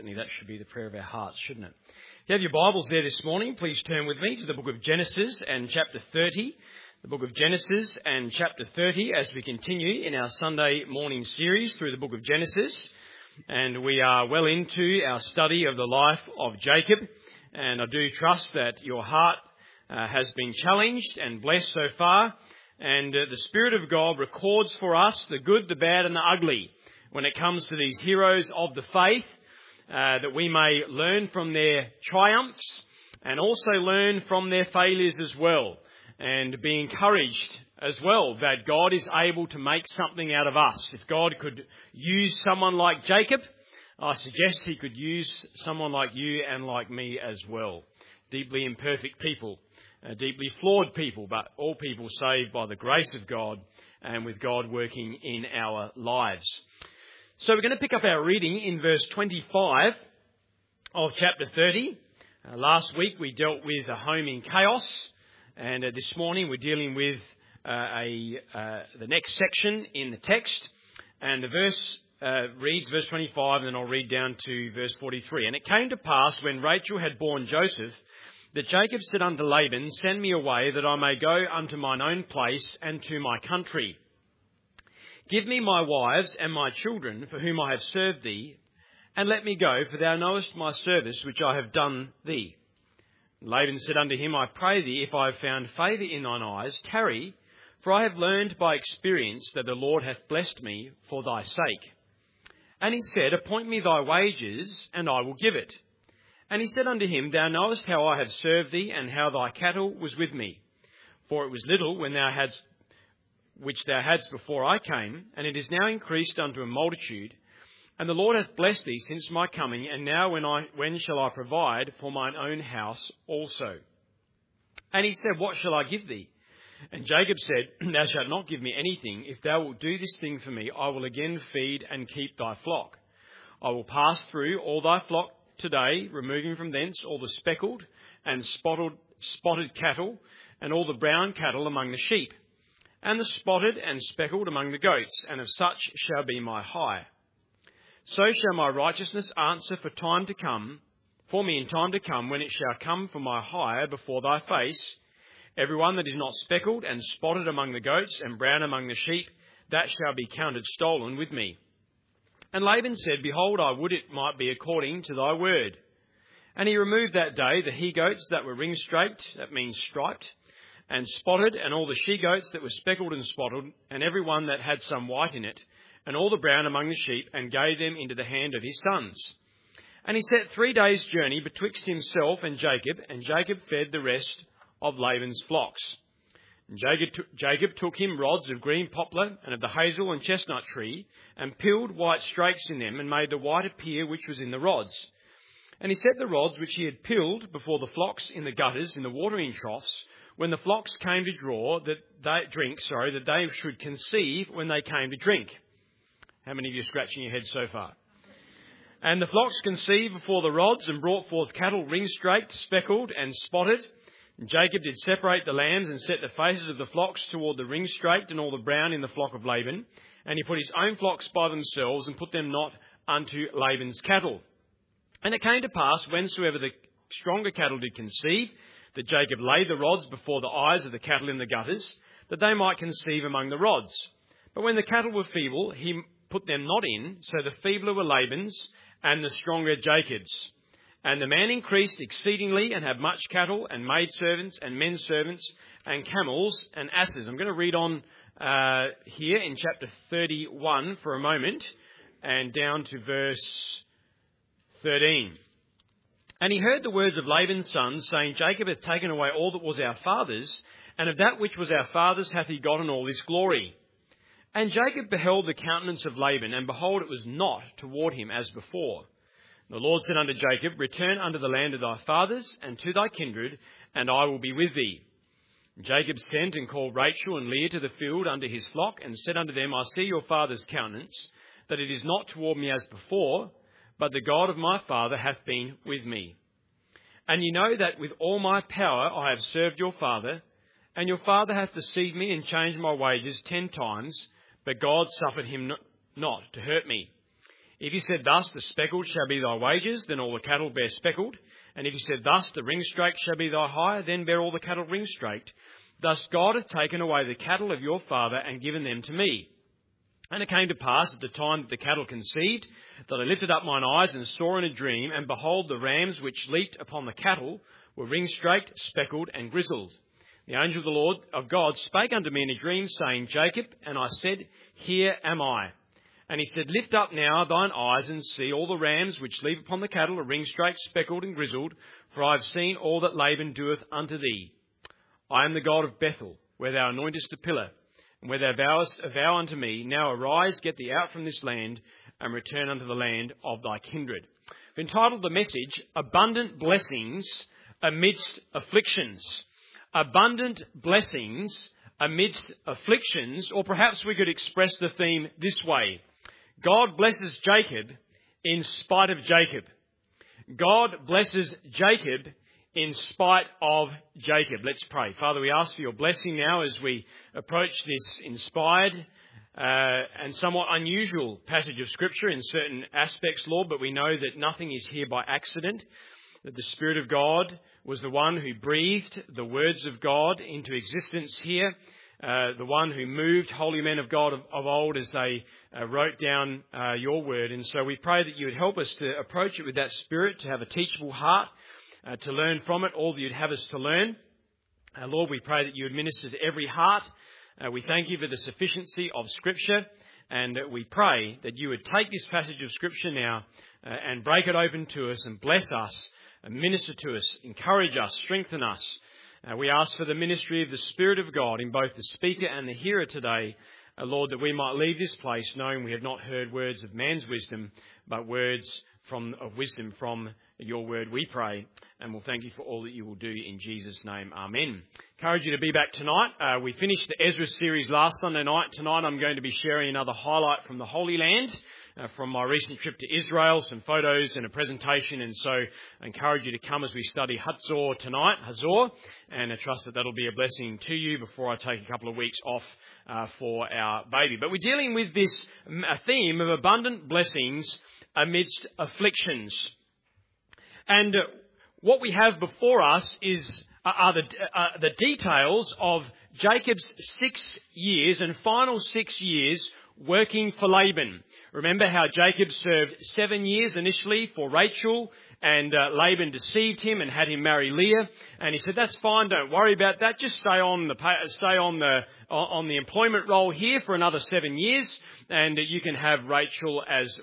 That should be the prayer of our hearts, shouldn't it? If you have your Bibles there this morning, please turn with me to the book of Genesis and chapter 30. The book of Genesis and chapter 30 as we continue in our Sunday morning series through the book of Genesis. And we are well into our study of the life of Jacob. And I do trust that your heart has been challenged and blessed so far. And the Spirit of God records for us the good, the bad and the ugly when it comes to these heroes of the faith. That we may learn from their triumphs and also learn from their failures as well, and be encouraged as well that God is able to make something out of us. If God could use someone like Jacob, I suggest he could use someone like you and like me as well. Deeply imperfect people, deeply flawed people, but all people saved by the grace of God and with God working in our lives. So we're going to pick up our reading in verse 25 of chapter 30. Last week we dealt with a home in chaos, and this morning we're dealing with the next section in the text. And the verse reads, verse 25, and then I'll read down to verse 43. And it came to pass when Rachel had borne Joseph, that Jacob said unto Laban, Send me away, that I may go unto mine own place and to my country. Give me my wives and my children, for whom I have served thee, and let me go, for thou knowest my service which I have done thee. Laban said unto him, I pray thee, if I have found favour in thine eyes, tarry, for I have learned by experience that the Lord hath blessed me for thy sake. And he said, Appoint me thy wages, and I will give it. And he said unto him, Thou knowest how I have served thee, and how thy cattle was with me. For it was little when thou hadst which thou hadst before I came, and it is now increased unto a multitude. And the Lord hath blessed thee since my coming, and now when shall I provide for mine own house also? And he said, What shall I give thee? And Jacob said, Thou shalt not give me anything. If thou wilt do this thing for me, I will again feed and keep thy flock. I will pass through all thy flock today, removing from thence all the speckled and spotted cattle, and all the brown cattle among the sheep, and the spotted and speckled among the goats, and of such shall be my hire. So shall my righteousness answer for me in time to come, when it shall come for my hire before thy face. Every one that is not speckled and spotted among the goats, and brown among the sheep, that shall be counted stolen with me. And Laban said, Behold, I would it might be according to thy word. And he removed that day the he-goats that were ring-straked, that means striped, and spotted, and all the she-goats that were speckled and spotted, and every one that had some white in it, and all the brown among the sheep, and gave them into the hand of his sons. And he set 3 days' journey betwixt himself and Jacob fed the rest of Laban's flocks. And Jacob took him rods of green poplar, and of the hazel and chestnut tree, and peeled white strakes in them, and made the white appear which was in the rods. And he set the rods which he had peeled before the flocks in the gutters, in the watering troughs, when the flocks came to that they should conceive when they came to drink. How many of you are scratching your head so far? And the flocks conceived before the rods, and brought forth cattle ring-straked, speckled, and spotted. And Jacob did separate the lambs, and set the faces of the flocks toward the ring-straked, and all the brown in the flock of Laban. And he put his own flocks by themselves, and put them not unto Laban's cattle. And it came to pass, whensoever the stronger cattle did conceive, that Jacob laid the rods before the eyes of the cattle in the gutters, that they might conceive among the rods. But when the cattle were feeble, he put them not in, so the feebler were Laban's, and the stronger Jacob's. And the man increased exceedingly, and had much cattle, and maidservants, and men servants, and camels, and asses. I'm going to read on here in chapter 31 for a moment, and down to verse 13. And he heard the words of Laban's sons, saying, Jacob hath taken away all that was our father's, and of that which was our father's hath he gotten all this glory. And Jacob beheld the countenance of Laban, and behold, it was not toward him as before. The Lord said unto Jacob, Return unto the land of thy fathers, and to thy kindred, and I will be with thee. And Jacob sent and called Rachel and Leah to the field unto his flock, and said unto them, I see your father's countenance, that it is not toward me as before, but the God of my father hath been with me. And ye know that with all my power I have served your father, and your father hath deceived me and changed my wages 10 times, but God suffered him not to hurt me. If he said thus, the speckled shall be thy wages, then all the cattle bear speckled. And if he said thus, the ringstraked shall be thy hire, then bear all the cattle ringstraked. Thus God hath taken away the cattle of your father and given them to me. And it came to pass at the time that the cattle conceived, that I lifted up mine eyes and saw in a dream, and behold, the rams which leaped upon the cattle were ringstraked, speckled, and grizzled. The angel of the Lord of God spake unto me in a dream, saying, Jacob, and I said, Here am I. And he said, Lift up now thine eyes and see all the rams which leap upon the cattle are ringstraked, speckled, and grizzled, for I have seen all that Laban doeth unto thee. I am the God of Bethel, where thou anointest a pillar, and where thou vowest a vow unto me. Now arise, get thee out from this land, and return unto the land of thy kindred. I've entitled the message, Abundant Blessings Amidst Afflictions. Abundant blessings amidst afflictions, or perhaps we could express the theme this way. God blesses Jacob in spite of Jacob. God blesses Jacob in spite of Jacob. Let's pray. Father, we ask for your blessing now as we approach this inspired and somewhat unusual passage of Scripture in certain aspects, Lord, but we know that nothing is here by accident, that the Spirit of God was the one who breathed the words of God into existence here, the one who moved holy men of God of old as they wrote down your word. And so we pray that you would help us to approach it with that spirit, to have a teachable heart, to learn from it all that you'd have us to learn. Lord, we pray that you would minister to every heart. We thank you for the sufficiency of Scripture, and we pray that you would take this passage of Scripture now and break it open to us and bless us, and minister to us, encourage us, strengthen us. We ask for the ministry of the Spirit of God in both the speaker and the hearer today, Lord, that we might leave this place knowing we have not heard words of man's wisdom, but words of wisdom from your word, we pray, and we'll thank you for all that you will do in Jesus' name. Amen. Encourage you to be back tonight. We finished the Ezra series last Sunday night. Tonight I'm going to be sharing another highlight from the Holy Land, from my recent trip to Israel, some photos and a presentation. And so I encourage you to come as we study Hazor tonight, and I trust that that'll be a blessing to you before I take a couple of weeks off for our baby. But we're dealing with this theme of abundant blessings amidst afflictions. And what we have before us are the details of Jacob's 6 years and final 6 years working for Laban. Remember how Jacob served 7 years initially for Rachel, and Laban deceived him and had him marry Leah. And he said, "That's fine. Don't worry about that. Just stay on the employment roll here for another 7 years, and you can have Rachel as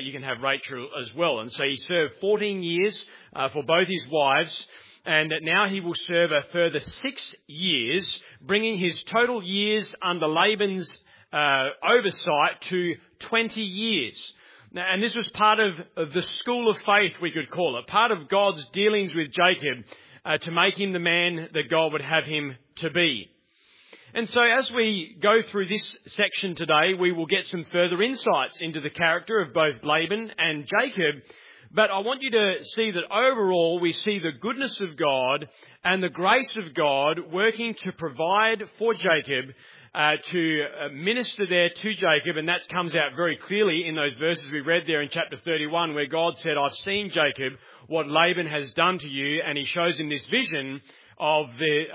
well." And so he served 14 years for both his wives. And now he will serve a further 6 years, bringing his total years under Laban's oversight to 20 years. And this was part of the school of faith, we could call it, part of God's dealings with Jacob to make him the man that God would have him to be. And so as we go through this section today, we will get some further insights into the character of both Laban and Jacob. But I want you to see that overall we see the goodness of God and the grace of God working to provide for Jacob, to minister there to Jacob. And that comes out very clearly in those verses we read there in chapter 31, where God said, "I've seen, Jacob, what Laban has done to you." And he shows him this vision of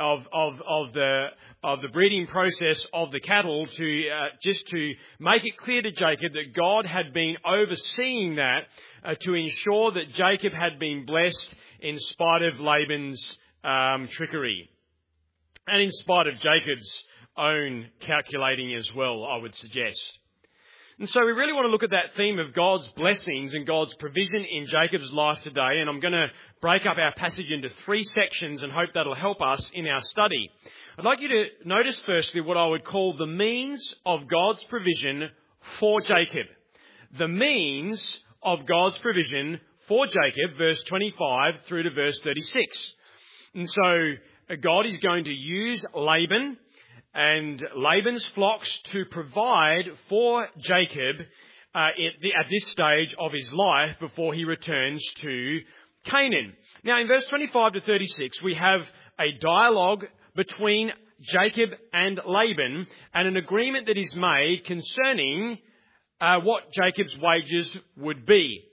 the breeding process of the cattle just to make it clear to Jacob that God had been overseeing that to ensure that Jacob had been blessed in spite of Laban's trickery and in spite of Jacob's own calculating as well, I would suggest. And so we really want to look at that theme of God's blessings and God's provision in Jacob's life today. And I'm going to break up our passage into 3 sections and hope that'll help us in our study. I'd like you to notice firstly what I would call the means of God's provision for Jacob. The means of God's provision for Jacob, verse 25 through to verse 36. And so God is going to use Laban and Laban's flocks to provide for Jacob at this stage of his life before he returns to Canaan. Now in verse 25 to 36 we have a dialogue between Jacob and Laban and an agreement that is made concerning what Jacob's wages would be.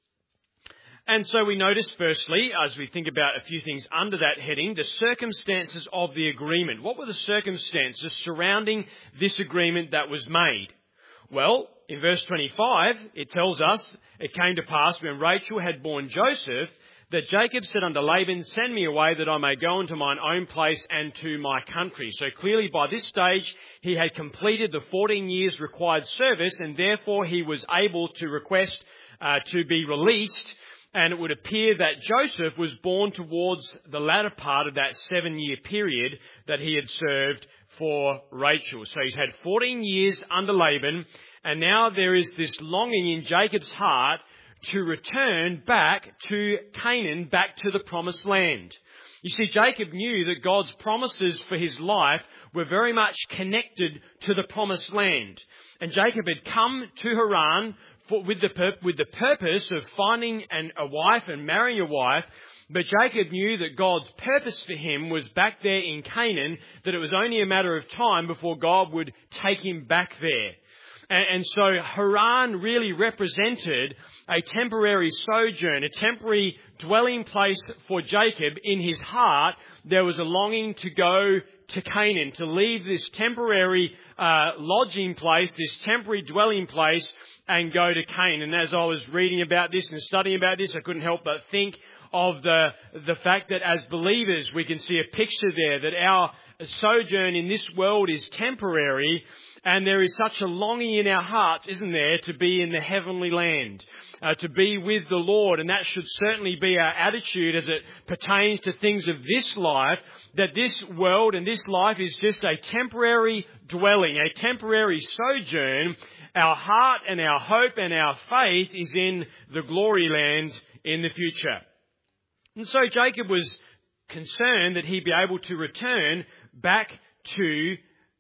And so we notice, firstly, as we think about a few things under that heading, the circumstances of the agreement. What were the circumstances surrounding this agreement that was made? Well, in verse 25, it tells us, it came to pass when Rachel had borne Joseph, that Jacob said unto Laban, send me away that I may go into mine own place and to my country. So clearly by this stage, he had completed the 14 years required service, and therefore he was able to request to be released. And it would appear that Joseph was born towards the latter part of that 7-year period that he had served for Rachel. So he's had 14 years under Laban, and now there is this longing in Jacob's heart to return back to Canaan, back to the promised land. You see, Jacob knew that God's promises for his life were very much connected to the promised land. And Jacob had come to Haran with the purpose of finding a wife and marrying a wife, but Jacob knew that God's purpose for him was back there in Canaan, that it was only a matter of time before God would take him back there. And so Haran really represented a temporary sojourn, a temporary dwelling place for Jacob. In his heart, there was a longing to go to Canaan, to leave this temporary lodging place, this temporary dwelling place, and go to Canaan. And as I was reading about this and studying about this, I couldn't help but think of the fact that as believers, we can see a picture there that our sojourn in this world is temporary, and there is such a longing in our hearts, isn't there, to be in the heavenly land, to be with the Lord. And that should certainly be our attitude as it pertains to things of this life, that this world and this life is just a temporary dwelling, a temporary sojourn. Our heart and our hope and our faith is in the glory land in the future. And so Jacob was concerned that he'd be able to return back to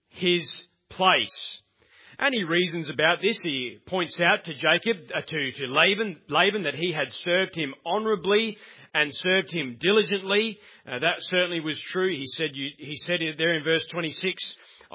his place. And he reasons about this. He points out to Jacob, to Laban, that he had served him honourably and served him diligently. That certainly was true. He said there in verse 26,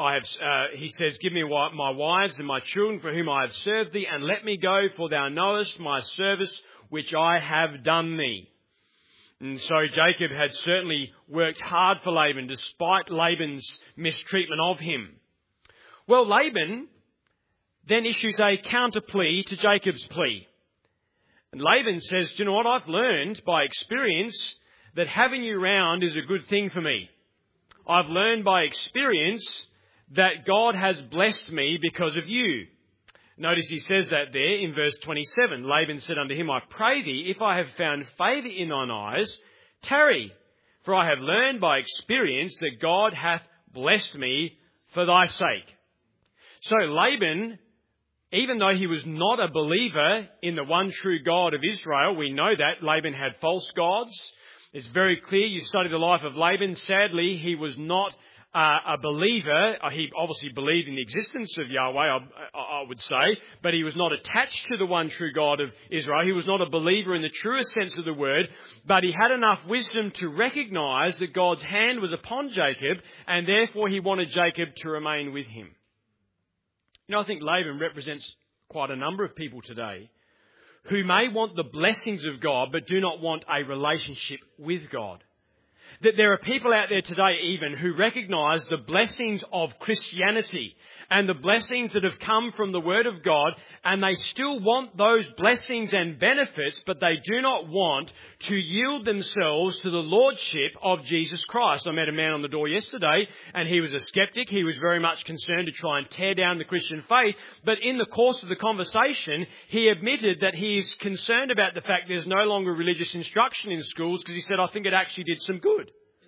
he says, give me my wives and my children for whom I have served thee, and let me go, for thou knowest my service which I have done thee. And so Jacob had certainly worked hard for Laban, despite Laban's mistreatment of him. Well, Laban then issues a counter plea to Jacob's plea. And Laban says, do you know what? I've learned by experience that having you round is a good thing for me. I've learned by experience that God has blessed me because of you. Notice he says that there in verse 27. Laban said unto him, I pray thee, if I have found favour in thine eyes, tarry, for I have learned by experience that God hath blessed me for thy sake. So Laban, even though he was not a believer in the one true God of Israel, we know that Laban had false gods. It's very clear. You study the life of Laban. Sadly, he was not a believer. He obviously believed in the existence of Yahweh, I would say, but he was not attached to the one true God of Israel. He was not a believer in the truest sense of the word, but he had enough wisdom to recognise that God's hand was upon Jacob, and therefore he wanted Jacob to remain with him. You know, I think Laban represents quite a number of people today who may want the blessings of God but do not want a relationship with God. That there are people out there today even who recognise the blessings of Christianity and the blessings that have come from the Word of God, and they still want those blessings and benefits, but they do not want to yield themselves to the Lordship of Jesus Christ. I met a man on the door yesterday, and he was a skeptic. He was very much concerned to try and tear down the Christian faith, but in the course of the conversation, he admitted that he is concerned about the fact there's no longer religious instruction in schools, because he said, I think it actually did some good.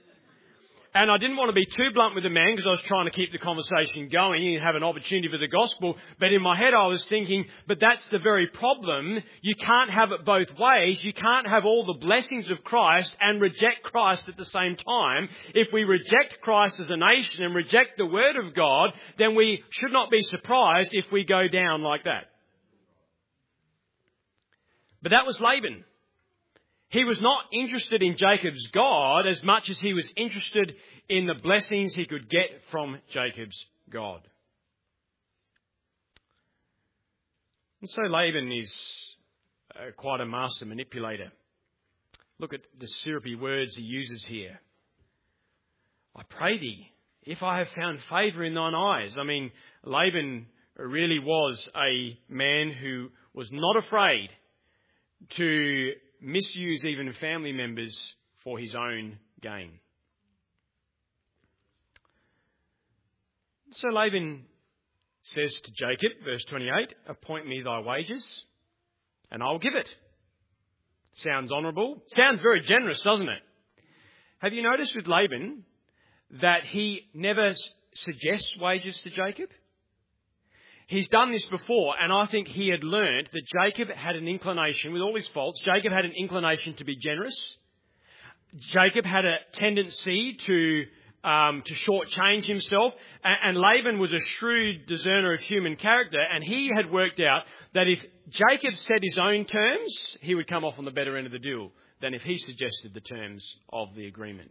And I didn't want to be too blunt with the man because I was trying to keep the conversation going and have an opportunity for the gospel. But in my head I was thinking, but that's the very problem. You can't have it both ways. You can't have all the blessings of Christ and reject Christ at the same time. If we reject Christ as a nation and reject the Word of God, then we should not be surprised if we go down like that. But that was Laban. He was not interested in Jacob's God as much as he was interested in the blessings he could get from Jacob's God. And so Laban is quite a master manipulator. Look at the syrupy words he uses here. I pray thee, if I have found favour in thine eyes. I mean, Laban really was a man who was not afraid to misuse even family members for his own gain. So Laban says to Jacob, verse 28, appoint me thy wages, and I'll give it. Sounds honourable. Sounds very generous, doesn't it? Have you noticed with Laban that he never suggests wages to Jacob? He's done this before, and I think he had learned that Jacob had an inclination, with all his faults, Jacob had an inclination to be generous. Jacob had a tendency to shortchange himself, and Laban was a shrewd discerner of human character, and he had worked out that if Jacob set his own terms, he would come off on the better end of the deal than if he suggested the terms of the agreement.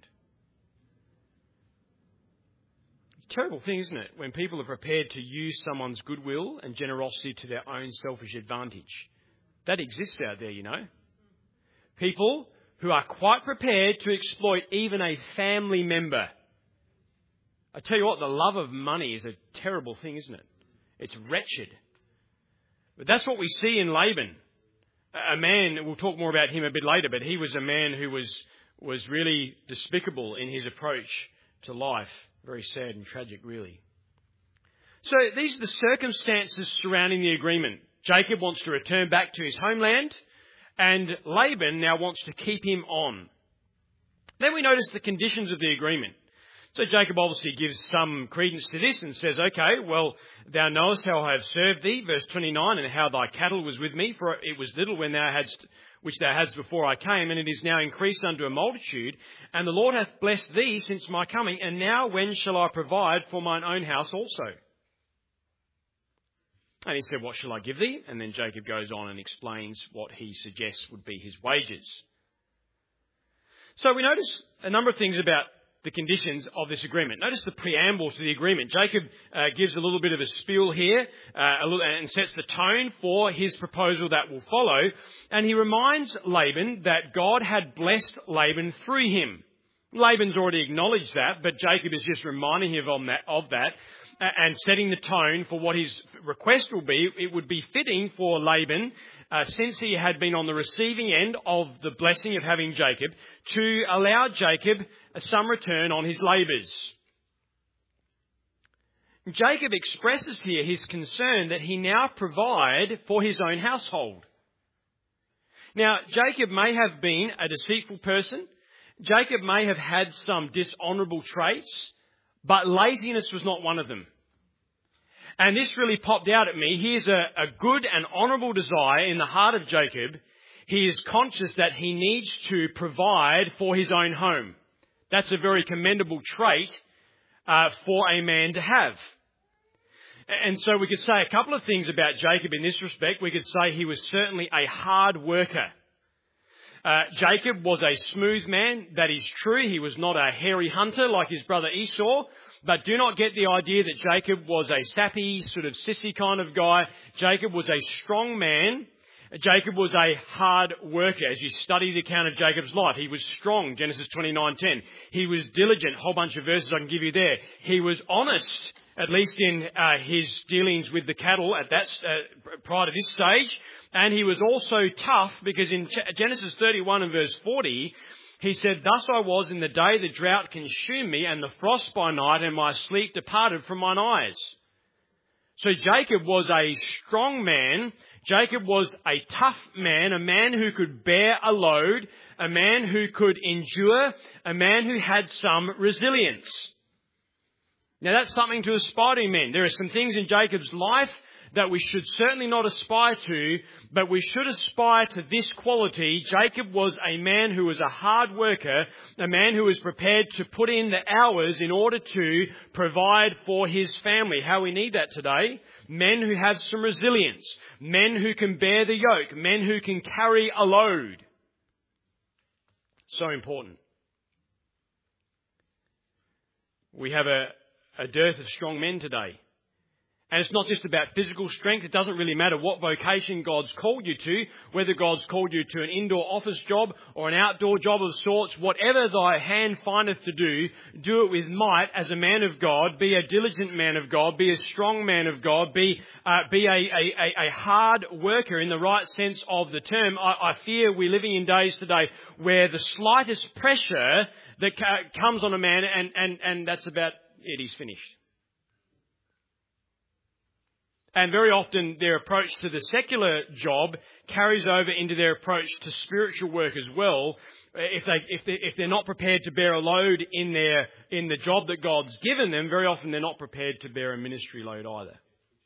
It's a terrible thing, isn't it, when people are prepared to use someone's goodwill and generosity to their own selfish advantage. That exists out there, you know. People who are quite prepared to exploit even a family member. I tell you what, the love of money is a terrible thing, isn't it? It's wretched. But that's what we see in Laban. A man, we'll talk more about him a bit later, but he was a man who was really despicable in his approach to life. Very sad and tragic, really. So these are the circumstances surrounding the agreement. Jacob wants to return back to his homeland, and Laban now wants to keep him on. Then we notice the conditions of the agreement. So Jacob obviously gives some credence to this and says, okay, well, thou knowest how I have served thee, verse 29, and how thy cattle was with me, for it was little when thou hadst, which thou hadst before I came, and it is now increased unto a multitude, and the Lord hath blessed thee since my coming, and now when shall I provide for mine own house also? And he said, what shall I give thee? And then Jacob goes on and explains what he suggests would be his wages. So we notice a number of things about the conditions of this agreement. Notice the preamble to the agreement. Jacob gives a little bit of a spiel here and sets the tone for his proposal that will follow. And he reminds Laban that God had blessed Laban through him. Laban's already acknowledged that, but Jacob is just reminding him of that and setting the tone for what his request will be. It would be fitting for Laban, since he had been on the receiving end of the blessing of having Jacob, to allow Jacob some return on his labours. Jacob expresses here his concern that he now provide for his own household. Now, Jacob may have been a deceitful person. Jacob may have had some dishonourable traits, but laziness was not one of them. And this really popped out at me. Here's a good and honourable desire in the heart of Jacob. He is conscious that he needs to provide for his own home. That's a very commendable trait for a man to have. And so we could say a couple of things about Jacob in this respect. We could say he was certainly a hard worker. Jacob was a smooth man. That is true. He was not a hairy hunter like his brother Esau. But do not get the idea that Jacob was a sappy, sort of sissy kind of guy. Jacob was a strong man. Jacob was a hard worker. As you study the account of Jacob's life, he was strong, Genesis 29:10. He was diligent, a whole bunch of verses I can give you there. He was honest, at least in his dealings with the cattle at that prior to this stage. And he was also tough, because in Genesis 31 and verse 40, he said, thus I was in the day the drought consumed me, and the frost by night, and my sleep departed from mine eyes. So Jacob was a strong man. Jacob was a tough man, a man who could bear a load, a man who could endure, a man who had some resilience. Now that's something to aspire to, men. There are some things in Jacob's life that we should certainly not aspire to, but we should aspire to this quality. Jacob was a man who was a hard worker, a man who was prepared to put in the hours in order to provide for his family. How we need that today. Men who have some resilience, men who can bear the yoke, men who can carry a load. So important. We have a dearth of strong men today. And it's not just about physical strength. It doesn't really matter what vocation God's called you to, whether God's called you to an indoor office job or an outdoor job of sorts. Whatever thy hand findeth to do, do it with might as a man of God. Be a diligent man of God. Be a strong man of God. Be a hard worker in the right sense of the term. I fear we're living in days today where the slightest pressure that comes on a man and that's about it, he's finished. And very often their approach to the secular job carries over into their approach to spiritual work as well. If they're not prepared to bear a load in the job that God's given them, very often they're not prepared to bear a ministry load either.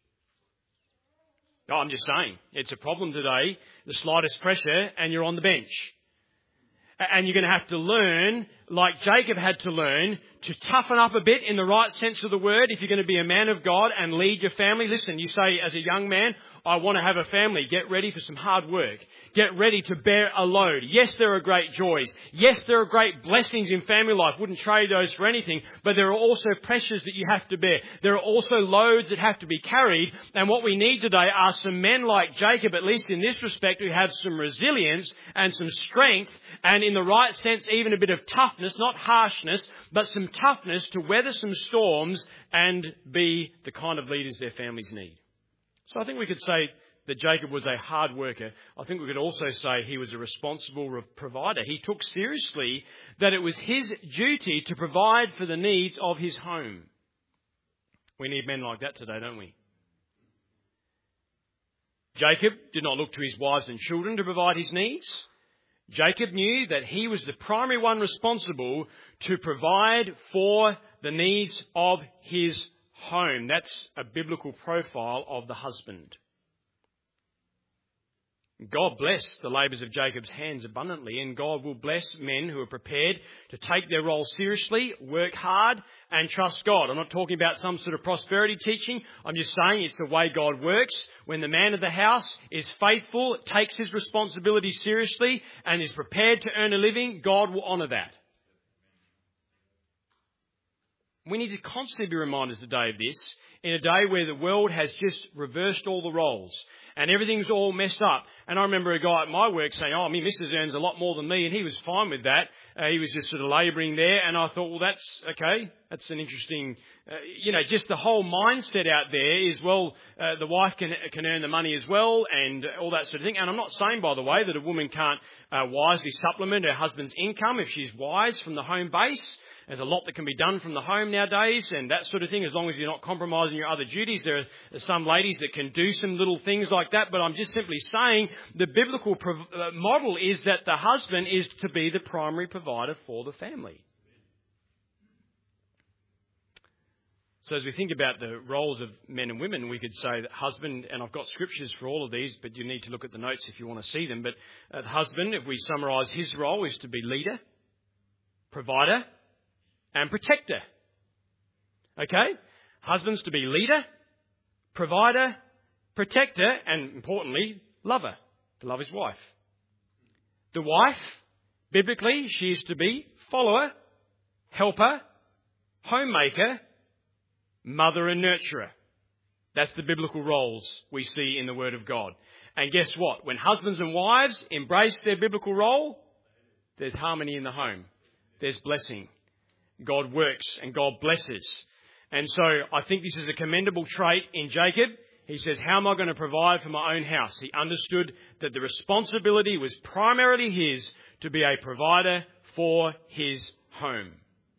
No, I'm just saying, it's a problem today, the slightest pressure, and you're on the bench. And you're going to have to learn, like Jacob had to learn, to toughen up a bit in the right sense of the word if you're going to be a man of God and lead your family. Listen, you say as a young man, I want to have a family. Get ready for some hard work. Get ready to bear a load. Yes, there are great joys. Yes, there are great blessings in family life. Wouldn't trade those for anything. But there are also pressures that you have to bear. There are also loads that have to be carried. And what we need today are some men like Jacob, at least in this respect, who have some resilience and some strength and in the right sense even a bit of toughness, not harshness, but some toughness to weather some storms and be the kind of leaders their families need. So I think we could say that Jacob was a hard worker. I think we could also say he was a responsible provider. He took seriously that it was his duty to provide for the needs of his home. We need men like that today, don't we? Jacob did not look to his wives and children to provide his needs. Jacob knew that he was the primary one responsible to provide for the needs of his home. That's a biblical profile of the husband. God blessed the labours of Jacob's hands abundantly, and God will bless men who are prepared to take their role seriously, work hard, and trust God. I'm not talking about some sort of prosperity teaching. I'm just saying it's the way God works. When the man of the house is faithful, takes his responsibility seriously, and is prepared to earn a living, God will honour that. We need to constantly be reminded today of this, in a day where the world has just reversed all the roles and everything's all messed up. And I remember a guy at my work saying, my missus earns a lot more than me, and he was fine with that. He was just sort of labouring there, and I thought, well, that's okay. That's an interesting, just the whole mindset out there is, the wife can earn the money as well and all that sort of thing. And I'm not saying, by the way, that a woman can't wisely supplement her husband's income if she's wise from the home base. There's a lot that can be done from the home nowadays and that sort of thing, as long as you're not compromising your other duties. There are some ladies that can do some little things like that, but I'm just simply saying the biblical model is that the husband is to be the primary provider for the family. So as we think about the roles of men and women, we could say that husband, and I've got scriptures for all of these, but you need to look at the notes if you want to see them, but the husband, if we summarise his role, is to be leader, provider, and protector. Okay? Husbands to be leader, provider, protector, and importantly, lover, to love his wife. The wife, biblically, she is to be follower, helper, homemaker, mother and nurturer. That's the biblical roles we see in the Word of God. And guess what? When husbands and wives embrace their biblical role, there's harmony in the home. There's blessing. God works and God blesses. And so I think this is a commendable trait in Jacob. He says, how am I going to provide for my own house? He understood that the responsibility was primarily his to be a provider for his home.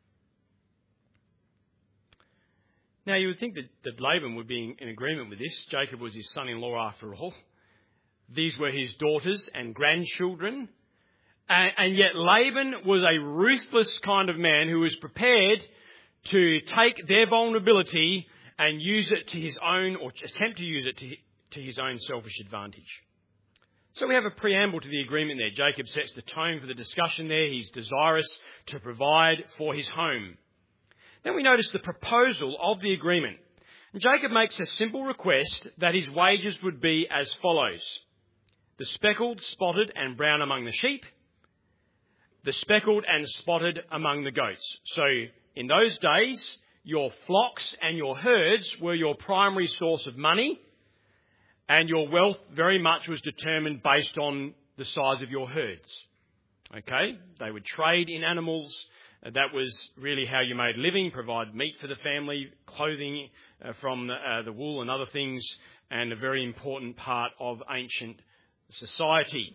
Now you would think that Laban would be in agreement with this. Jacob was his son-in-law after all. These were his daughters and grandchildren. And yet Laban was a ruthless kind of man who was prepared to take their vulnerability and use it to his own, or attempt to use it to his own selfish advantage. So we have a preamble to the agreement there. Jacob sets the tone for the discussion there. He's desirous to provide for his home. Then we notice the proposal of the agreement. And Jacob makes a simple request that his wages would be as follows. The speckled, spotted and brown among the sheep. The speckled and spotted among the goats. So in those days, your flocks and your herds were your primary source of money, and your wealth very much was determined based on the size of your herds. Okay? They would trade in animals. That was really how you made a living, provide meat for the family, clothing from the wool and other things, and a very important part of ancient society.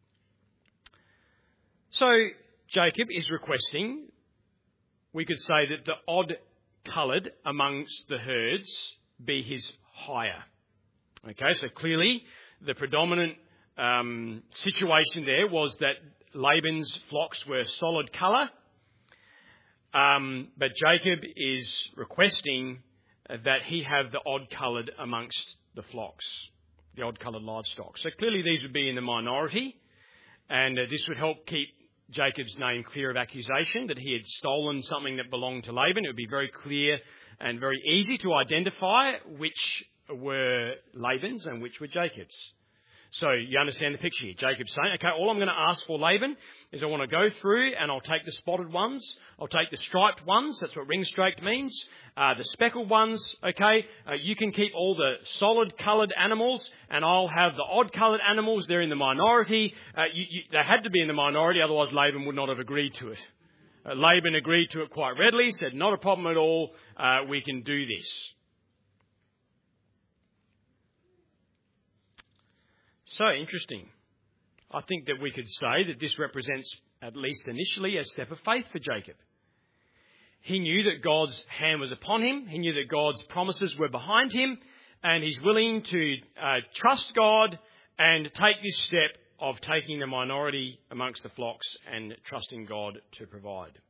So Jacob is requesting, we could say, that the odd-coloured amongst the herds be his hire. Okay, so clearly the predominant situation there was that Laban's flocks were solid colour, but Jacob is requesting that he have the odd-coloured amongst the flocks, the odd-coloured livestock. So clearly these would be in the minority, and this would help keep Jacob's name clear of accusation that he had stolen something that belonged to Laban. It would be very clear and very easy to identify which were Laban's and which were Jacob's. So you understand the picture here. Jacob's saying, okay, all I'm going to ask for, Laban, is I want to go through and I'll take the spotted ones. I'll take the striped ones. That's what ring-straked means. The speckled ones, okay. You can keep all the solid-coloured animals and I'll have the odd-coloured animals. They're in the minority. They had to be in the minority, otherwise Laban would not have agreed to it. Laban agreed to it quite readily, said, not a problem at all. We can do this. So interesting. I think that we could say that this represents, at least initially, a step of faith for Jacob. He knew that God's hand was upon him. He knew that God's promises were behind him. And he's willing to trust God and take this step of taking the minority amongst the flocks and trusting God to provide.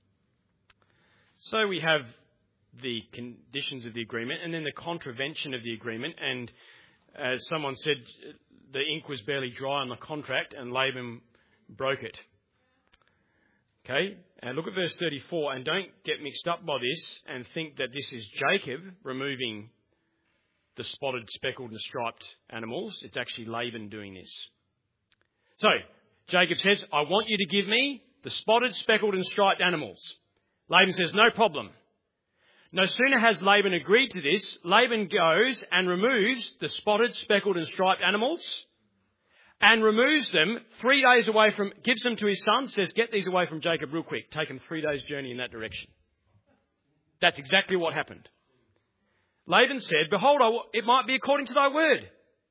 So we have the conditions of the agreement and then the contravention of the agreement. And as someone said, the ink was barely dry on the contract and Laban broke it. Okay, and look at verse 34 and don't get mixed up by this and think that this is Jacob removing the spotted, speckled and striped animals. It's actually Laban doing this. So, Jacob says, I want you to give me the spotted, speckled and striped animals. Laban says, no problem. No sooner has Laban agreed to this, Laban goes and removes the spotted, speckled and striped animals and removes them 3 days away from, gives them to his son, says, get these away from Jacob real quick. Take him 3 days' journey in that direction. That's exactly what happened. Laban said, behold, it might be according to thy word.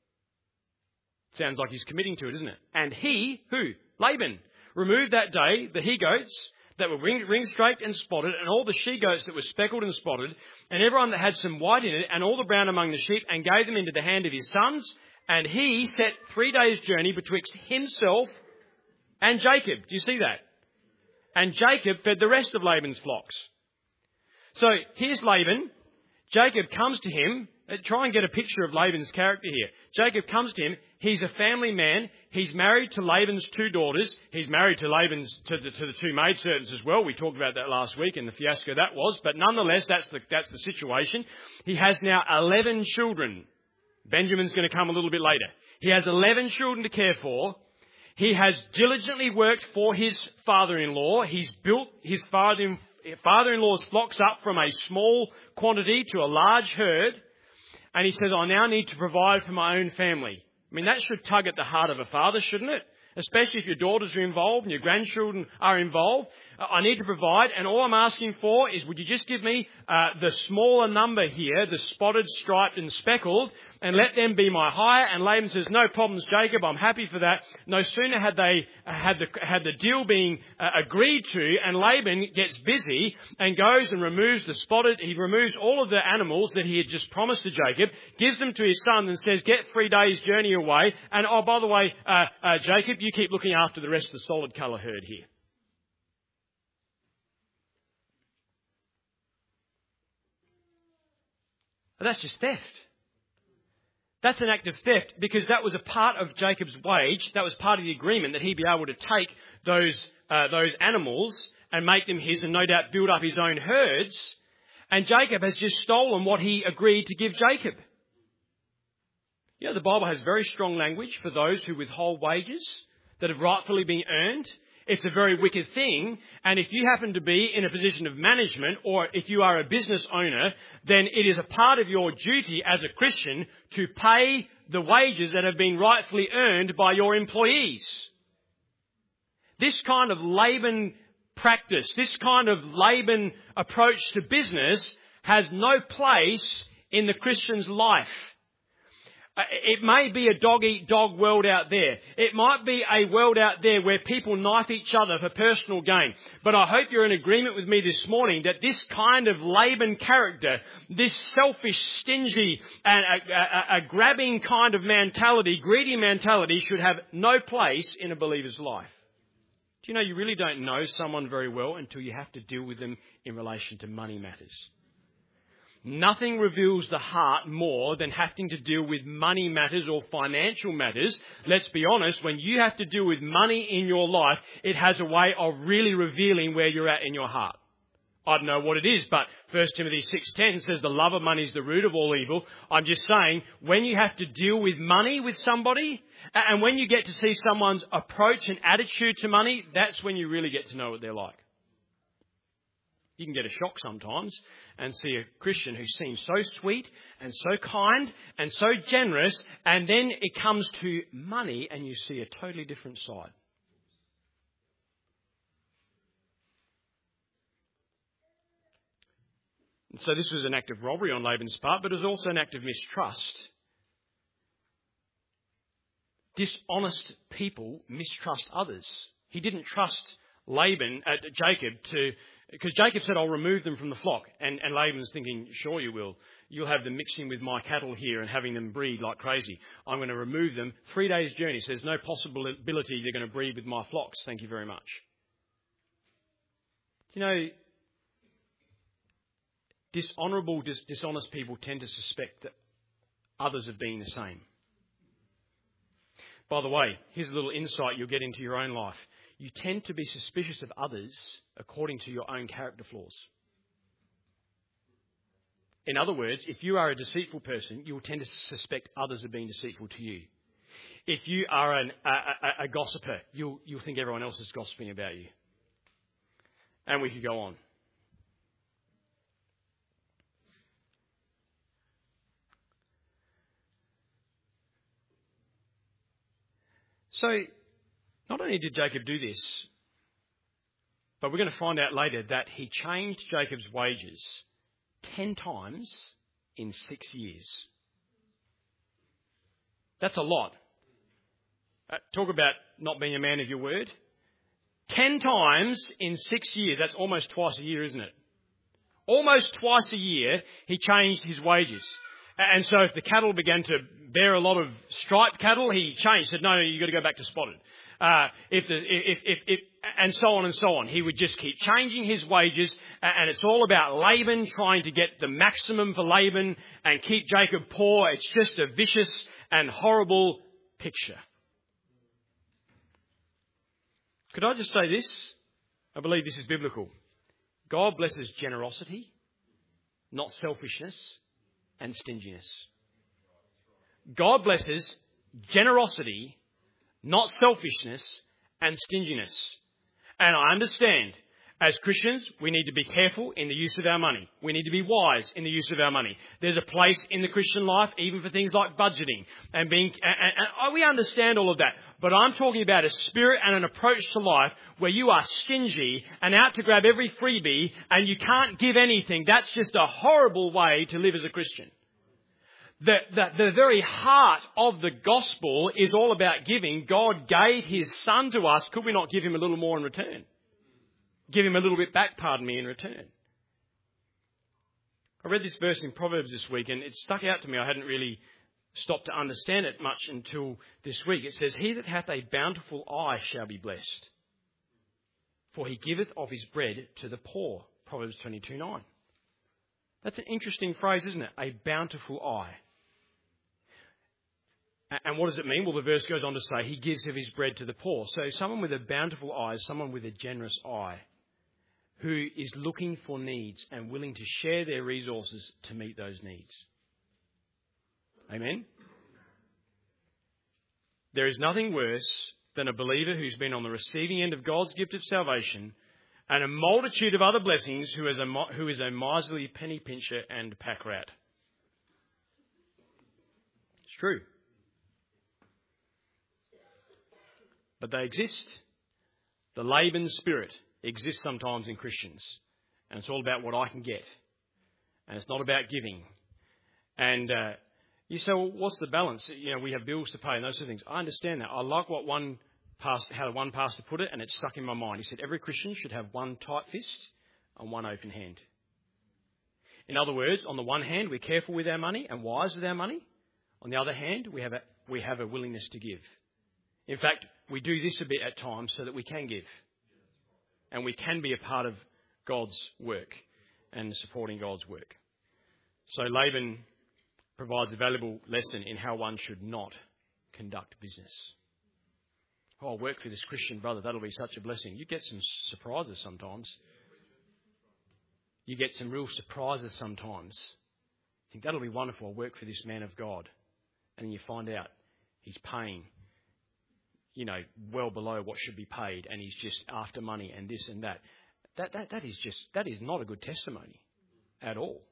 Sounds like he's committing to it, isn't it? And he, who? Laban, removed that day the he-goats that were ring-straked and spotted, and all the she-goats that were speckled and spotted, and everyone that had some white in it, and all the brown among the sheep, and gave them into the hand of his sons. And he set 3 days' journey betwixt himself and Jacob. Do you see that? And Jacob fed the rest of Laban's flocks. So here's Laban. Jacob comes to him. Try and get a picture of Laban's character here. Jacob comes to him. He's a family man. He's married to Laban's 2 daughters. He's married to the 2 maidservants as well. We talked about that last week and the fiasco that was. But nonetheless, that's the situation. He has now 11 children. Benjamin's going to come a little bit later. He has 11 children to care for. He has diligently worked for his father-in-law. He's built his father-in-law's flocks up from a small quantity to a large herd. And he says, I now need to provide for my own family. I mean, that should tug at the heart of a father, shouldn't it? Especially if your daughters are involved and your grandchildren are involved. I need to provide, and all I'm asking for is, would you just give me the smaller number here, the spotted, striped and speckled, and let them be my hire? And Laban says, no problems, Jacob, I'm happy for that. No sooner had they had the deal being agreed to, and Laban gets busy and goes and removes the spotted, he removes all of the animals that he had just promised to Jacob, gives them to his son and says, get 3 days' journey away, and oh, by the way, Jacob, you keep looking after the rest of the solid colour herd here. But that's just theft. That's an act of theft because that was a part of Jacob's wage. That was part of the agreement that he'd be able to take those animals and make them his and no doubt build up his own herds. And Jacob has just stolen what he agreed to give Jacob. You know, the Bible has very strong language for those who withhold wages that have rightfully been earned. It's a very wicked thing. And if you happen to be in a position of management, or if you are a business owner, then it is a part of your duty as a Christian to pay the wages that have been rightfully earned by your employees. This kind of Laban practice, this kind of Laban approach to business has no place in the Christian's life. It may be a dog-eat-dog world out there. It might be a world out there where people knife each other for personal gain. But I hope you're in agreement with me this morning that this kind of Laban character, this selfish, stingy, and a grabbing kind of mentality, greedy mentality, should have no place in a believer's life. Do you know you really don't know someone very well until you have to deal with them in relation to money matters? Nothing reveals the heart more than having to deal with money matters or financial matters. Let's be honest, when you have to deal with money in your life, it has a way of really revealing where you're at in your heart. I don't know what it is, but 1 Timothy 6:10 says the love of money is the root of all evil. I'm just saying, when you have to deal with money with somebody, and when you get to see someone's approach and attitude to money, that's when you really get to know what they're like. You can get a shock sometimes and see a Christian who seems so sweet and so kind and so generous, and then it comes to money and you see a totally different side. And so this was an act of robbery on Laban's part, but it was also an act of mistrust. Dishonest people mistrust others. He didn't trust Jacob because Jacob said, I'll remove them from the flock. And Laban's thinking, sure you will. You'll have them mixing with my cattle here and having them breed like crazy. I'm going to remove them. 3 days' journey. So there's no possibility they're going to breed with my flocks. Thank you very much. You know, dishonest people tend to suspect that others of being the same. By the way, here's a little insight you'll get into your own life. You tend to be suspicious of others according to your own character flaws. In other words, if you are a deceitful person, you will tend to suspect others of being deceitful to you. If you are a gossiper, you'll think everyone else is gossiping about you. And we could go on. So, not only did Jacob do this, but we're going to find out later that he changed Jacob's wages 10 times in 6 years. That's a lot. Talk about not being a man of your word. 10 times in 6 years. That's almost twice a year, isn't it? Almost twice a year, he changed his wages. And so if the cattle began to bear a lot of striped cattle, he changed. Said, no, you've got to go back to spotted. And so on and so on. He would just keep changing his wages, and it's all about Laban trying to get the maximum for Laban and keep Jacob poor. It's just a vicious and horrible picture. Could I just say this? I believe this is biblical. God blesses generosity, not selfishness and stinginess. God blesses generosity, not selfishness and stinginess. And I understand, as Christians, we need to be careful in the use of our money. We need to be wise in the use of our money. There's a place in the Christian life, even for things like budgeting and we understand all of that. But I'm talking about a spirit and an approach to life where you are stingy and out to grab every freebie and you can't give anything. That's just a horrible way to live as a Christian. The very heart of the gospel is all about giving. God gave his son to us. Could we not give him a little more in return? Give him a little bit back, in return. I read this verse in Proverbs this week and it stuck out to me. I hadn't really stopped to understand it much until this week. It says, he that hath a bountiful eye shall be blessed, for he giveth of his bread to the poor. Proverbs 22:9. That's an interesting phrase, isn't it? A bountiful eye. And what does it mean? Well, the verse goes on to say he gives of his bread to the poor. So someone with a bountiful eye is someone with a generous eye who is looking for needs and willing to share their resources to meet those needs. Amen? There is nothing worse than a believer who's been on the receiving end of God's gift of salvation and a multitude of other blessings who is a miserly penny pincher and pack rat. It's true. But they exist. The Laban spirit exists sometimes in Christians. And it's all about what I can get. And it's not about giving. And you say, well, what's the balance? You know, we have bills to pay and those sort of things. I understand that. I like how one pastor put it, and it's stuck in my mind. He said, every Christian should have one tight fist and one open hand. In other words, on the one hand, we're careful with our money and wise with our money. On the other hand, we have a willingness to give. In fact, we do this a bit at times so that we can give. And we can be a part of God's work and supporting God's work. So Laban provides a valuable lesson in how one should not conduct business. Oh, I'll work for this Christian brother. That'll be such a blessing. You get some surprises sometimes. You get some real surprises sometimes. You think, that'll be wonderful. I'll work for this man of God. And then you find out he's paying, well below what should be paid, and he's just after money and this and that. That is not a good testimony at all.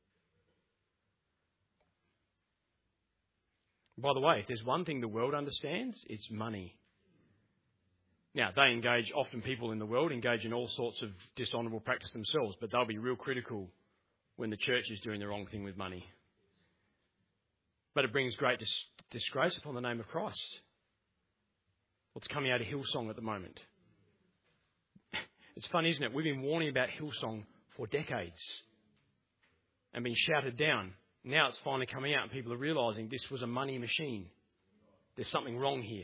By the way, if there's one thing the world understands, it's money. Now, people in the world engage in all sorts of dishonourable practice themselves, but they'll be real critical when the church is doing the wrong thing with money. But it brings great disgrace upon the name of Christ. What's coming out of Hillsong at the moment? It's funny, isn't it? We've been warning about Hillsong for decades and been shouted down. Now it's finally coming out and people are realising this was a money machine. There's something wrong here.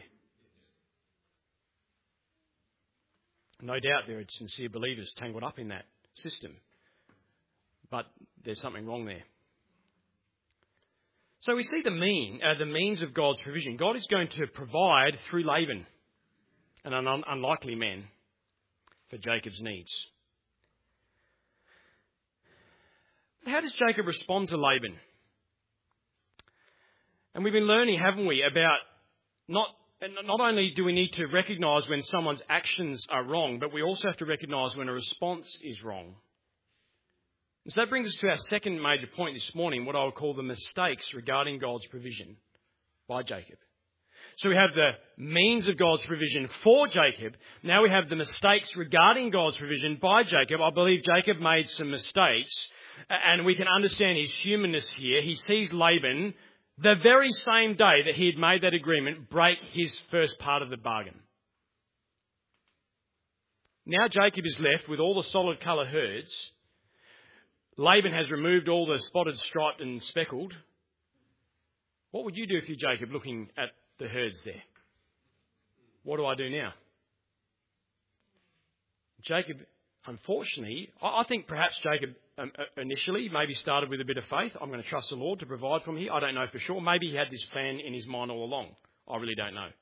No doubt there are sincere believers tangled up in that system. But there's something wrong there. So we see the means of God's provision. God is going to provide through Laban, an unlikely man, for Jacob's needs. How does Jacob respond to Laban? And we've been learning, haven't we, about not only do we need to recognise when someone's actions are wrong, but we also have to recognise when a response is wrong. And so that brings us to our second major point this morning, what I would call the mistakes regarding God's provision by Jacob. So we have the means of God's provision for Jacob. Now we have the mistakes regarding God's provision by Jacob. I believe Jacob made some mistakes, and we can understand his humanness here. He sees Laban, the very same day that he had made that agreement, break his first part of the bargain. Now Jacob is left with all the solid colour herds. Laban has removed all the spotted, striped and speckled. What would you do if you're Jacob looking at the herds there? What do I do now? Jacob, unfortunately, I think perhaps Jacob initially maybe started with a bit of faith. I'm going to trust the Lord to provide from here. I don't know for sure. Maybe he had this plan in his mind all along. I really don't know.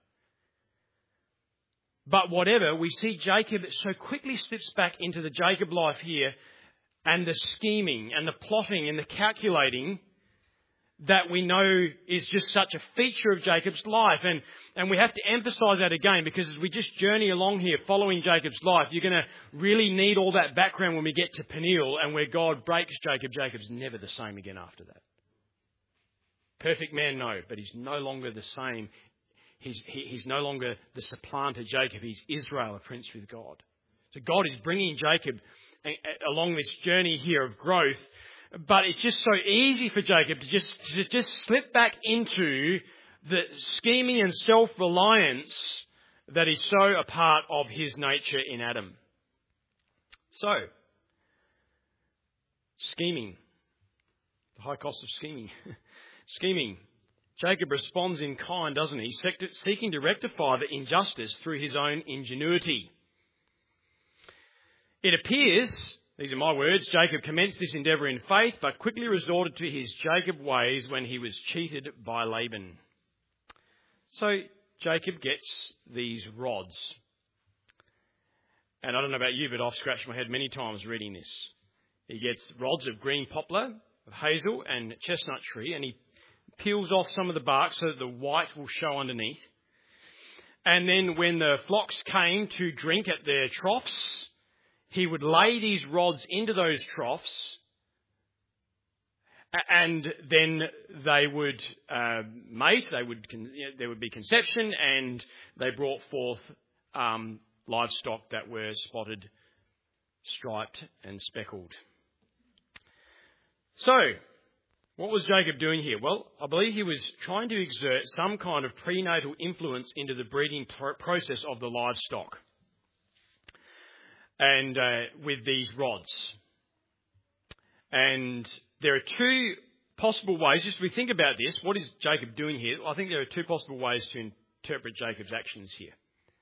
But whatever, we see Jacob so quickly slips back into the Jacob life here, and the scheming and the plotting and the calculating that we know is just such a feature of Jacob's life. And we have to emphasise that again, because as we just journey along here following Jacob's life, you're going to really need all that background when we get to Peniel and where God breaks Jacob. Jacob's never the same again after that. Perfect man, no, but he's no longer the same. He's no longer the supplanter Jacob. He's Israel, a prince with God. So God is bringing Jacob along this journey here of growth. But it's just so easy for Jacob to just slip back into the scheming and self-reliance that is so a part of his nature in Adam. So, scheming. The high cost of scheming. Scheming. Jacob responds in kind, doesn't he? Seeking to rectify the injustice through his own ingenuity. It appears, these are my words, Jacob commenced this endeavour in faith, but quickly resorted to his Jacob ways when he was cheated by Laban. So Jacob gets these rods. And I don't know about you, but I've scratched my head many times reading this. He gets rods of green poplar, of hazel and chestnut tree, and he peels off some of the bark so that the white will show underneath. And then when the flocks came to drink at their troughs, he would lay these rods into those troughs, and then they would mate. There would be conception, and they brought forth livestock that were spotted, striped, and speckled. So, what was Jacob doing here? Well, I believe he was trying to exert some kind of prenatal influence into the breeding process of the livestock, and with these rods. And there are two possible ways, just as we think about this, what is Jacob doing here? I think there are two possible ways to interpret Jacob's actions here,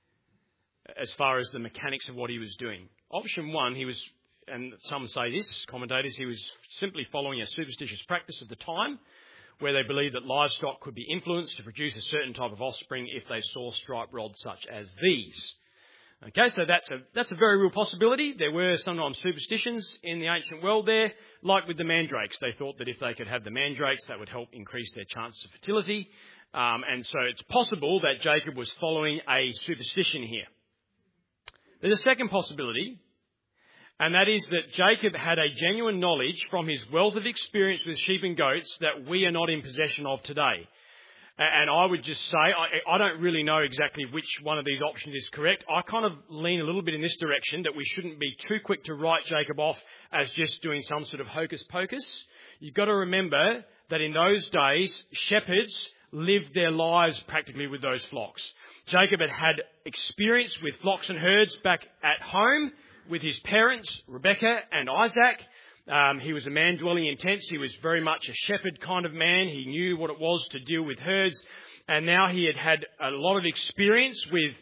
as far as the mechanics of what he was doing. Option one, he was, and some say this, commentators, he was simply following a superstitious practice of the time, where they believed that livestock could be influenced to produce a certain type of offspring if they saw striped rods such as these. Okay, so that's a very real possibility. There were sometimes superstitions in the ancient world there, like with the mandrakes. They thought that if they could have the mandrakes, that would help increase their chances of fertility. And so it's possible that Jacob was following a superstition here. There's a second possibility, and that is that Jacob had a genuine knowledge from his wealth of experience with sheep and goats that we are not in possession of today. And I would just say, I don't really know exactly which one of these options is correct. I kind of lean a little bit in this direction, that we shouldn't be too quick to write Jacob off as just doing some sort of hocus pocus. You've got to remember that in those days, shepherds lived their lives practically with those flocks. Jacob had experience with flocks and herds back at home with his parents, Rebekah and Isaac. He was a man dwelling in tents. He was very much a shepherd kind of man. He knew what it was to deal with herds. And now he had had a lot of experience with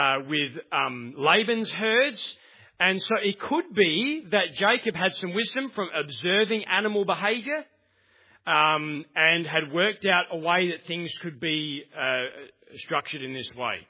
Laban's herds. And so it could be that Jacob had some wisdom from observing animal behaviour, and had worked out a way that things could be structured in this way.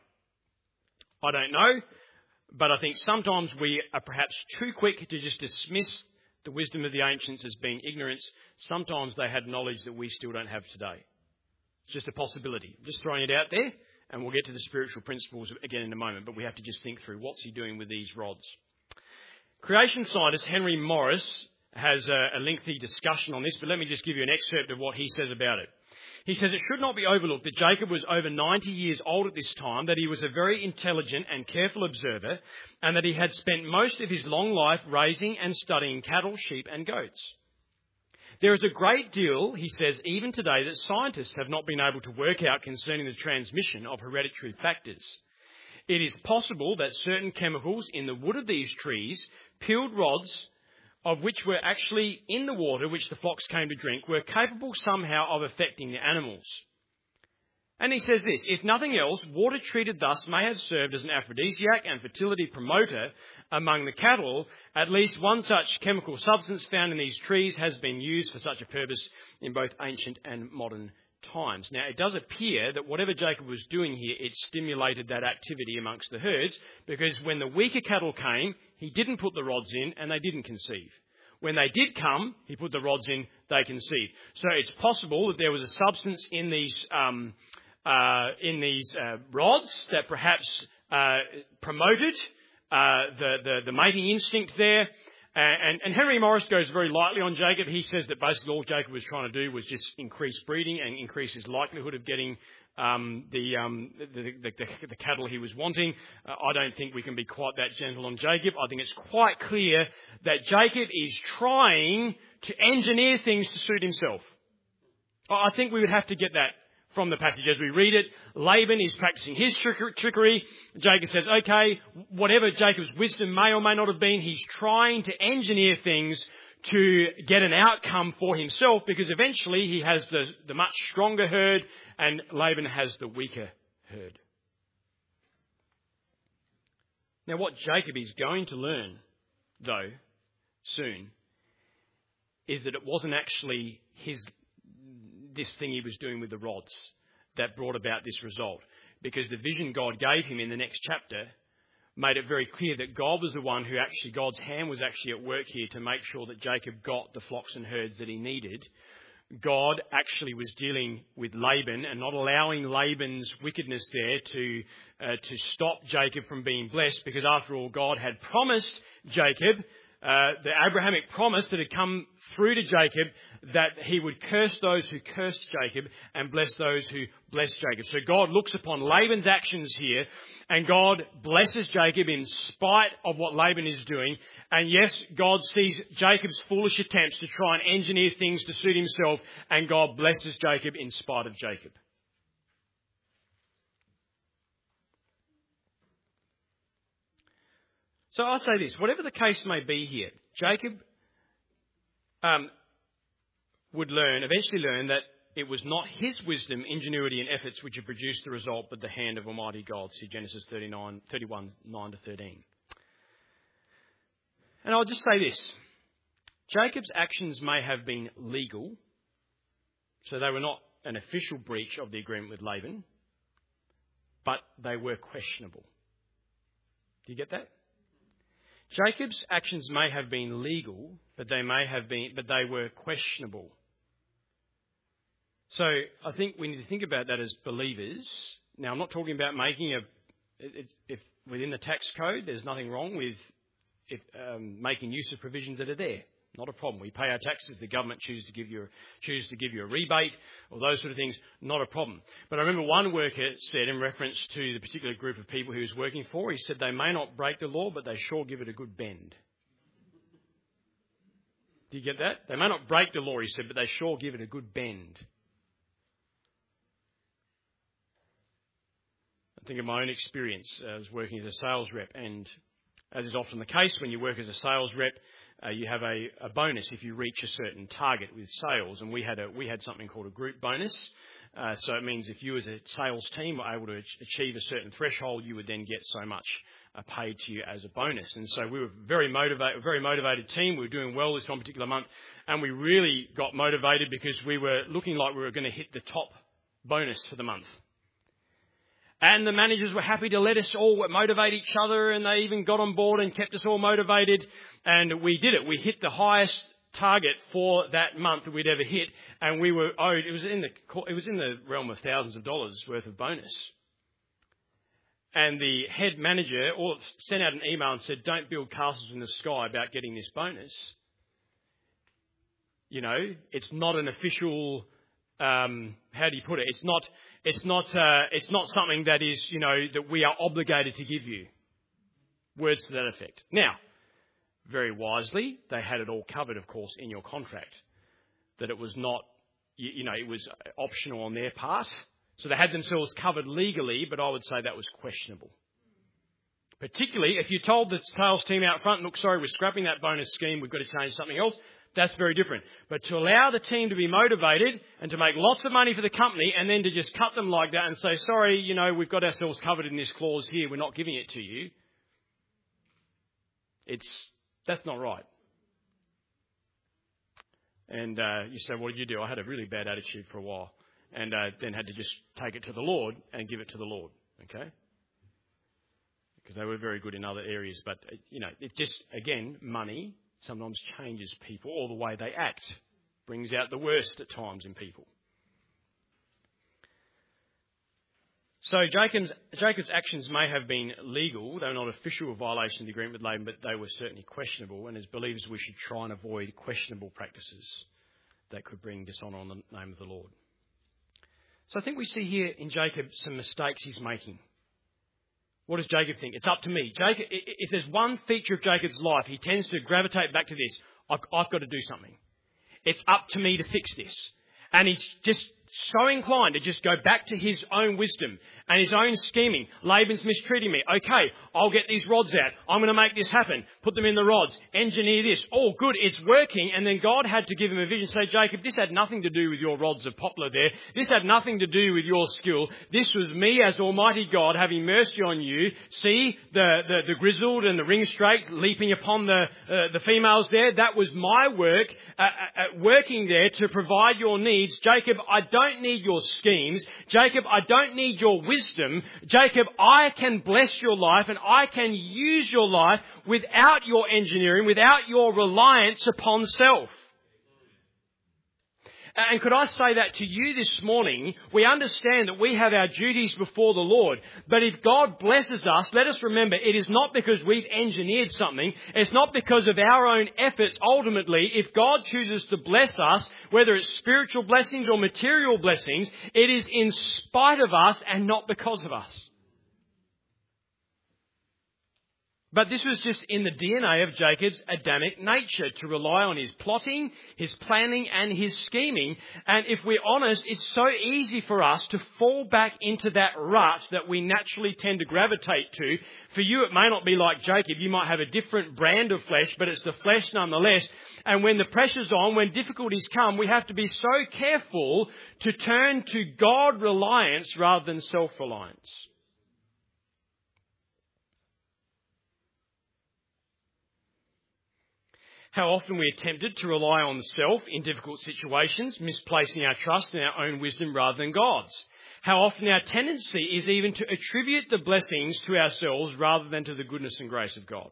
I don't know, but I think sometimes we are perhaps too quick to just dismiss the wisdom of the ancients as being ignorance. Sometimes they had knowledge that we still don't have today. It's just a possibility. I'm just throwing it out there, and we'll get to the spiritual principles again in a moment, but we have to just think through what's he doing with these rods. Creation scientist Henry Morris has a lengthy discussion on this, but let me just give you an excerpt of what he says about it. He says it should not be overlooked that Jacob was over 90 years old at this time, that he was a very intelligent and careful observer, and that he had spent most of his long life raising and studying cattle, sheep and goats. There is a great deal, he says, even today that scientists have not been able to work out concerning the transmission of hereditary factors. It is possible that certain chemicals in the wood of these trees, peeled rods of which were actually in the water which the flocks came to drink, were capable somehow of affecting the animals. And he says this: if nothing else, water treated thus may have served as an aphrodisiac and fertility promoter among the cattle. At least one such chemical substance found in these trees has been used for such a purpose in both ancient and modern times. Now, it does appear that whatever Jacob was doing here, it stimulated that activity amongst the herds, because when the weaker cattle came, he didn't put the rods in and they didn't conceive. When they did come, he put the rods in, they conceived. So it's possible that there was a substance in these rods that perhaps promoted the mating instinct there. And Henry Morris goes very lightly on Jacob. He says that basically all Jacob was trying to do was just increase breeding and increase his likelihood of getting the cattle he was wanting. I don't think we can be quite that gentle on Jacob. I think it's quite clear that Jacob is trying to engineer things to suit himself. I think we would have to get that from the passage as we read it. Laban is practicing his trickery. Jacob says, okay, whatever Jacob's wisdom may or may not have been, he's trying to engineer things to get an outcome for himself, because eventually he has the much stronger herd and Laban has the weaker herd. Now, what Jacob is going to learn, though, soon, is that it wasn't actually this thing he was doing with the rods that brought about this result, because the vision God gave him in the next chapter made it very clear that God was the one who God's hand was actually at work here to make sure that Jacob got the flocks and herds that he needed, God actually was dealing with Laban and not allowing Laban's wickedness there to stop Jacob from being blessed, because after all, God had promised Jacob, the Abrahamic promise that had come through to Jacob, that he would curse those who cursed Jacob and bless those who blessed Jacob. So God looks upon Laban's actions here, and God blesses Jacob in spite of what Laban is doing. And yes, God sees Jacob's foolish attempts to try and engineer things to suit himself, and God blesses Jacob in spite of Jacob. So I'll say this, whatever the case may be here, Jacob would eventually learn that it was not his wisdom, ingenuity and efforts which had produced the result, but the hand of Almighty God. See Genesis 31, 9 to 13. And I'll just say this. Jacob's actions may have been legal, so they were not an official breach of the agreement with Laban, but they were questionable. Do you get that? Jacob's actions may have been legal, but they were questionable. So I think we need to think about that as believers. Now, I'm not talking about if within the tax code, there's nothing wrong with making use of provisions that are there. Not a problem. We pay our taxes. The government chooses to give you a rebate or those sort of things. Not a problem. But I remember one worker said, in reference to the particular group of people he was working for, he said they may not break the law, but they sure give it a good bend. Do you get that? They may not break the law, he said, but they sure give it a good bend. I think of my own experience. I was working as a sales rep, and as is often the case when you work as a sales rep, you have a bonus if you reach a certain target with sales, and we had something called a group bonus. So it means if you as a sales team were able to achieve a certain threshold, you would then get so much paid to you as a bonus. And so we were a very motivated team. We were doing well this one particular month, and we really got motivated because we were looking like we were going to hit the top bonus for the month. And the managers were happy to let us all motivate each other, and they even got on board and kept us all motivated. And we did it. We hit the highest target for that month that we'd ever hit, and we were owed. It was in the realm of thousands of dollars worth of bonus. And the head manager sent out an email and said, "Don't build castles in the sky about getting this bonus. You know, it's not an official. How do you put it? It's not something that is, that we are obligated to give you." Words to that effect. Now, very wisely, they had it all covered, of course, in your contract. That it was not, it was optional on their part. So they had themselves covered legally, but I would say that was questionable. Particularly if you told the sales team out front, "Look, sorry, we're scrapping that bonus scheme, we've got to change something else." That's very different. But to allow the team to be motivated and to make lots of money for the company, and then to just cut them like that and say, "Sorry, we've got ourselves covered in this clause here, we're not giving it to you." That's not right. And you say, "What did you do?" "I had a really bad attitude for a while, and then had to just take it to the Lord and give it to the Lord." Okay? Because they were very good in other areas. But, it just, again, money sometimes changes people, or the way they act. Brings out the worst at times in people. So Jacob's actions may have been legal. They were not official violation of the agreement with Laban, but they were certainly questionable. And as believers, we should try and avoid questionable practices that could bring dishonour on the name of the Lord. So I think we see here in Jacob some mistakes he's making. What does Jacob think? It's up to me. Jacob, if there's one feature of Jacob's life, he tends to gravitate back to this. I've got to do something. It's up to me to fix this. And he's just so inclined to just go back to his own wisdom and his own scheming. Laban's mistreating me. Okay, I'll get these rods out. I'm going to make this happen. Put them in the rods. Engineer this. Oh, good, it's working. And then God had to give him a vision. Say, "Jacob, this had nothing to do with your rods of poplar there. This had nothing to do with your skill. This was me as Almighty God having mercy on you. See the grizzled and the ring straight leaping upon the females there. That was my work working there to provide your needs. Jacob, I don't need your schemes. Jacob, I don't need your wisdom. Jacob, I can bless your life, and I can use your life without your engineering, without your reliance upon self." And could I say that to you this morning? We understand that we have our duties before the Lord. But if God blesses us, let us remember it is not because we've engineered something. It's not because of our own efforts. Ultimately, if God chooses to bless us, whether it's spiritual blessings or material blessings, it is in spite of us and not because of us. But this was just in the DNA of Jacob's Adamic nature, to rely on his plotting, his planning and his scheming. And if we're honest, it's so easy for us to fall back into that rut that we naturally tend to gravitate to. For you, it may not be like Jacob. You might have a different brand of flesh, but it's the flesh nonetheless. And when the pressure's on, when difficulties come, we have to be so careful to turn to God reliance rather than self-reliance. How often we are tempted to rely on self in difficult situations, misplacing our trust in our own wisdom rather than God's. How often our tendency is even to attribute the blessings to ourselves rather than to the goodness and grace of God.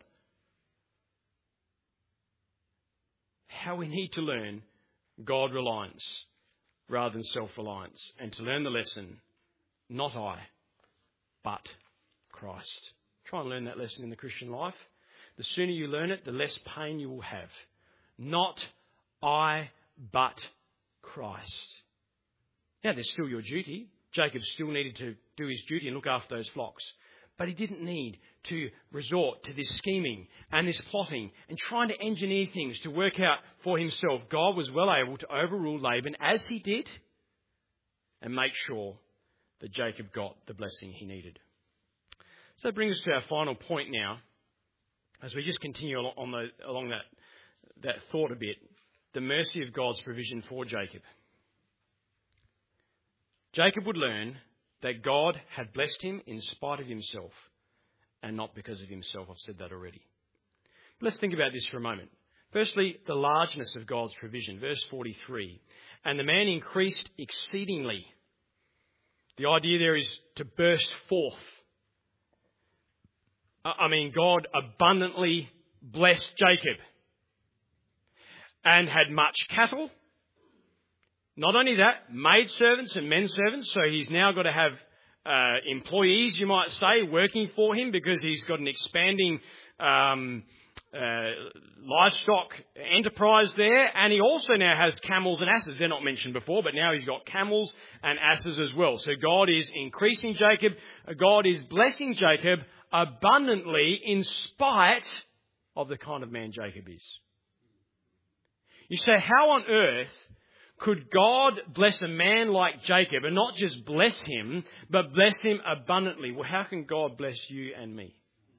How we need to learn God reliance rather than self-reliance, and to learn the lesson, not I, but Christ. Try and learn that lesson in the Christian life. The sooner you learn it, the less pain you will have. Not I, but Christ. Now, there's still your duty. Jacob still needed to do his duty and look after those flocks. But he didn't need to resort to this scheming and this plotting and trying to engineer things to work out for himself. God was well able to overrule Laban as he did and make sure that Jacob got the blessing he needed. So that brings us to our final point now. As we just continue along that thought a bit, the mercy of God's provision for Jacob. Jacob would learn that God had blessed him in spite of himself and not because of himself. I've said that already. Let's think about this for a moment. Firstly, the largeness of God's provision. Verse 43. And the man increased exceedingly. The idea there is to burst forth. God abundantly blessed Jacob and had much cattle. Not only that, maidservants and menservants. So he's now got to have employees, you might say, working for him because he's got an expanding livestock enterprise there. And he also now has camels and asses. They're not mentioned before, but now he's got camels and asses as well. So God is increasing Jacob. God is blessing Jacob abundantly in spite of the kind of man Jacob is. You say, how on earth could God bless a man like Jacob and not just bless him, but bless him abundantly? Well, how can God bless you and me?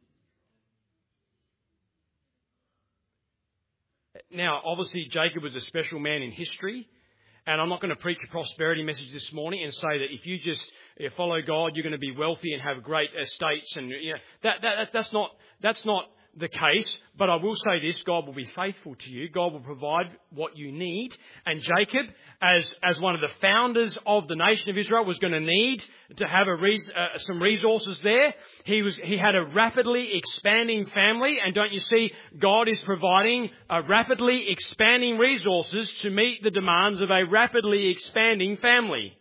Now, obviously, Jacob was a special man in history. And I'm not going to preach a prosperity message this morning and say that if you just follow God, you're going to be wealthy and have great estates. And that's not the case. But I will say this: God will be faithful to you. God will provide what you need. And Jacob, as one of the founders of the nation of Israel, was going to need to have some resources there. He had a rapidly expanding family, and don't you see, God is providing rapidly expanding resources to meet the demands of a rapidly expanding family.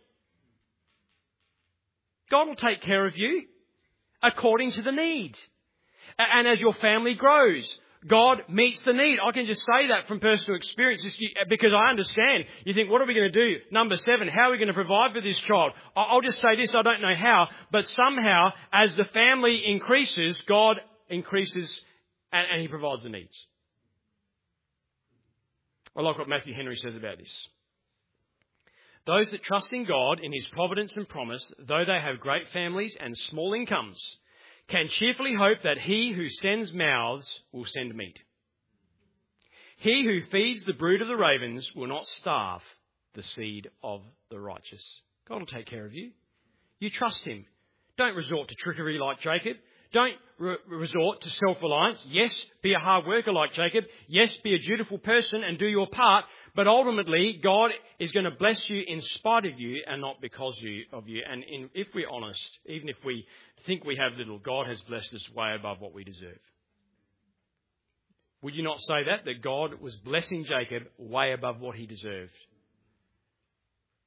God will take care of you according to the need. And as your family grows, God meets the need. I can just say that from personal experience because I understand. You think, what are we going to do? Number 7, how are we going to provide for this child? I'll just say this, I don't know how, but somehow as the family increases, God increases and he provides the needs. I like what Matthew Henry says about this. Those that trust in God, in his providence and promise, though they have great families and small incomes, can cheerfully hope that he who sends mouths will send meat. He who feeds the brood of the ravens will not starve the seed of the righteous. God will take care of you. You trust him. Don't resort to trickery like Jacob. Don't resort to self-reliance. Yes, be a hard worker like Jacob. Yes, be a dutiful person and do your part. But ultimately, God is going to bless you in spite of you and not because of you. And if we're honest, even if we think we have little, God has blessed us way above what we deserve. Would you not say that God was blessing Jacob way above what he deserved?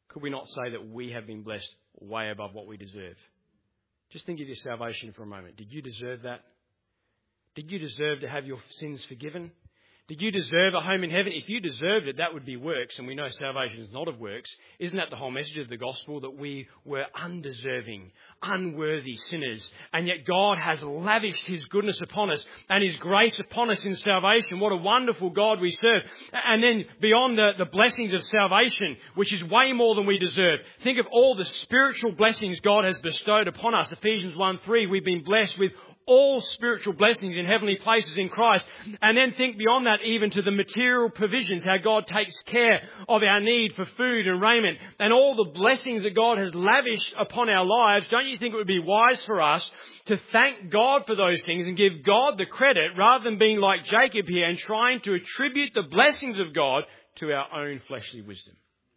could we not say that we have been blessed way above what we deserve? Just think of your salvation for a moment. Did you deserve that? Did you deserve to have your sins forgiven? Did you deserve a home in heaven? If you deserved it, that would be works, and we know salvation is not of works. Isn't that the whole message of the gospel, that we were undeserving, unworthy sinners, and yet God has lavished his goodness upon us and his grace upon us in salvation? What a wonderful God we serve. And then beyond the blessings of salvation, which is way more than we deserve, think of all the spiritual blessings God has bestowed upon us. Ephesians 1:3, we've been blessed with all spiritual blessings in heavenly places in Christ. And then think beyond that even to the material provisions, how God takes care of our need for food and raiment and all the blessings that God has lavished upon our lives. Don't you think it would be wise for us to thank God for those things and give God the credit rather than being like Jacob here and trying to attribute the blessings of God to our own fleshly wisdom?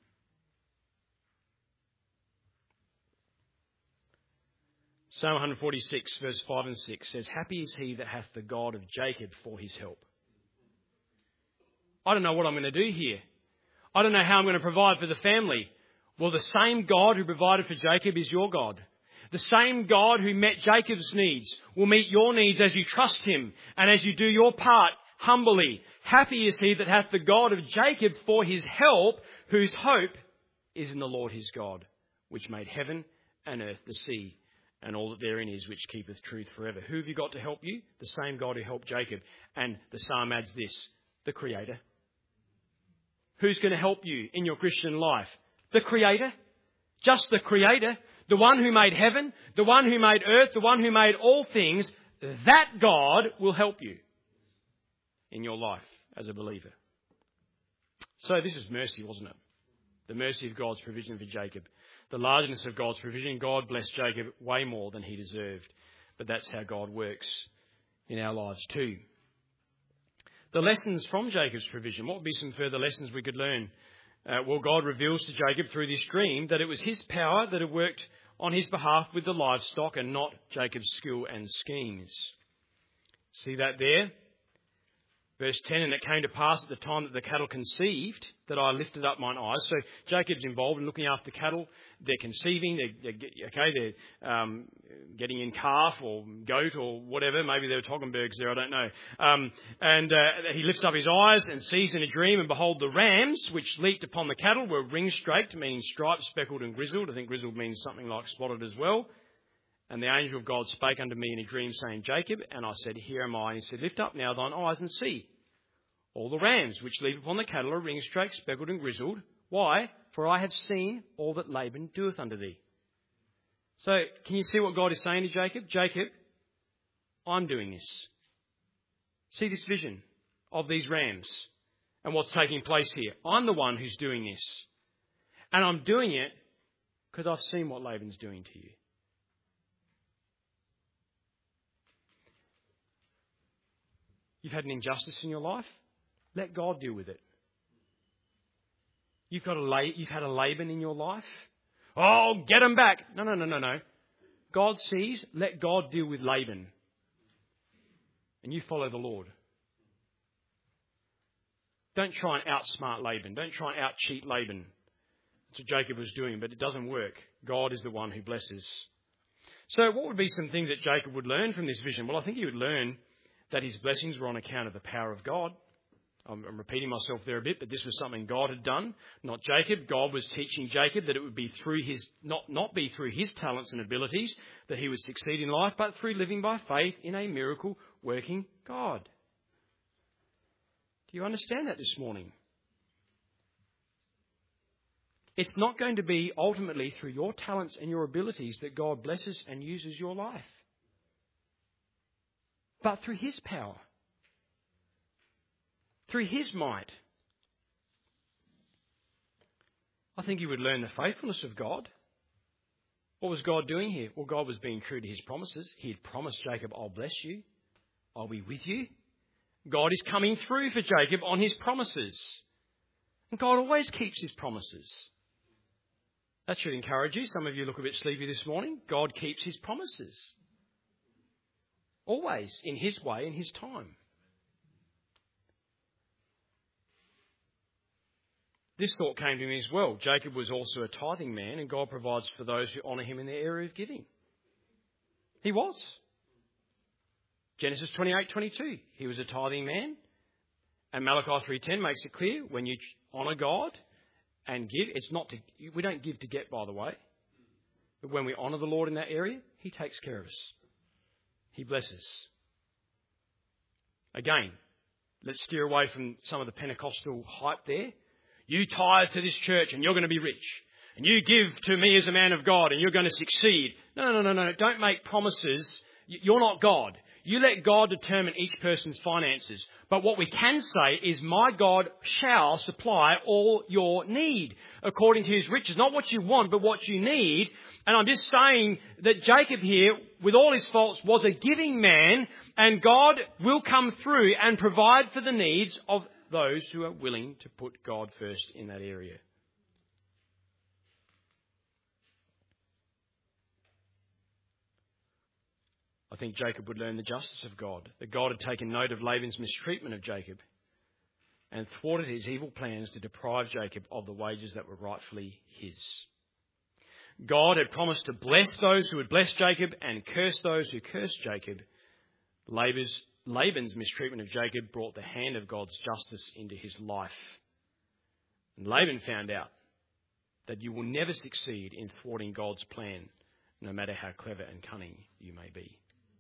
Psalm 146, verse 5 and 6 says, "Happy is he that hath the God of Jacob for his help." I don't know what I'm going to do here. I don't know how I'm going to provide for the family. Well, the same God who provided for Jacob is your God. The same God who met Jacob's needs will meet your needs as you trust him and as you do your part humbly. Happy is he that hath the God of Jacob for his help, whose hope is in the Lord his God, which made heaven and earth, the sea, and all that therein is, which keepeth truth forever. Who have you got to help you? The same God who helped Jacob. And the psalm adds this, the Creator. Who's going to help you in your Christian life? The Creator. Just the Creator. The one who made heaven, the one who made earth, the one who made all things. That God will help you in your life as a believer. So this is mercy, wasn't it? The mercy of God's provision for Jacob. The largeness of God's provision. God blessed Jacob way more than he deserved. But that's how God works in our lives too. The lessons from Jacob's provision. What would be some further lessons we could learn? Well, God reveals to Jacob through this dream that it was his power that had worked on his behalf with the livestock and not Jacob's skill and schemes. See that there? Verse 10, "And it came to pass at the time that the cattle conceived, that I lifted up mine eyes." So Jacob's involved in looking after cattle. They're conceiving. They're getting in calf or goat or whatever. Maybe they were Toggenbergs there, I don't know. He lifts up his eyes and sees in a dream, and behold, the rams which leaped upon the cattle were ring-straked, meaning striped, speckled and grizzled. I think grizzled means something like spotted as well. And the angel of God spake unto me in a dream, saying, Jacob. And I said, Here am I. And he said, Lift up now thine eyes and see. All the rams which leap upon the cattle are ring-straked, speckled and grizzled. Why? For I have seen all that Laban doeth unto thee. So, can you see what God is saying to Jacob? Jacob, I'm doing this. See this vision of these rams and what's taking place here. I'm the one who's doing this. And I'm doing it because I've seen what Laban's doing to you. You've had an injustice in your life? Let God deal with it. You've had a Laban in your life? Oh, get him back. No. God sees, let God deal with Laban. And you follow the Lord. Don't try and outsmart Laban. Don't try and out-cheat Laban. That's what Jacob was doing, but it doesn't work. God is the one who blesses. So what would be some things that Jacob would learn from this vision? Well, I think he would learn that his blessings were on account of the power of God. I'm repeating myself there a bit, but this was something God had done, not Jacob. God was teaching Jacob that it would be through his, not be through his talents and abilities that he would succeed in life, but through living by faith in a miracle working God. Do you understand that this morning? It's not going to be ultimately through your talents and your abilities that God blesses and uses your life, but through his power. Through his might. I think you would learn the faithfulness of God. What was God doing here? Well, God was being true to his promises. He had promised Jacob, I'll bless you. I'll be with you. God is coming through for Jacob on his promises. And God always keeps his promises. That should encourage you. Some of you look a bit sleepy this morning. God keeps his promises. Always, in his way, in his time. this thought came to me as well. Jacob was also a tithing man, and God provides for those who honour him in their area of giving. He was. Genesis 28:22. He was a tithing man. And Malachi 3:10 makes it clear, when you honour God and give, we don't give to get, by the way. But when we honour the Lord in that area, he takes care of us. He blesses. Again, let's steer away from some of the Pentecostal hype there. You tithe to this church and you're going to be rich. And you give to me as a man of God and you're going to succeed. No. Don't make promises. You're not God. You let God determine each person's finances. But what we can say is, my God shall supply all your need according to his riches. Not what you want, but what you need. And I'm just saying that Jacob here, with all his faults, was a giving man, and God will come through and provide for the needs of those who are willing to put God first in that area. I think Jacob would learn the justice of God, that God had taken note of Laban's mistreatment of Jacob and thwarted his evil plans to deprive Jacob of the wages that were rightfully his. God had promised to bless those who would bless Jacob and curse those who cursed Jacob. Laban's mistreatment of Jacob brought the hand of God's justice into his life. And Laban found out that you will never succeed in thwarting God's plan, no matter how clever and cunning you may be.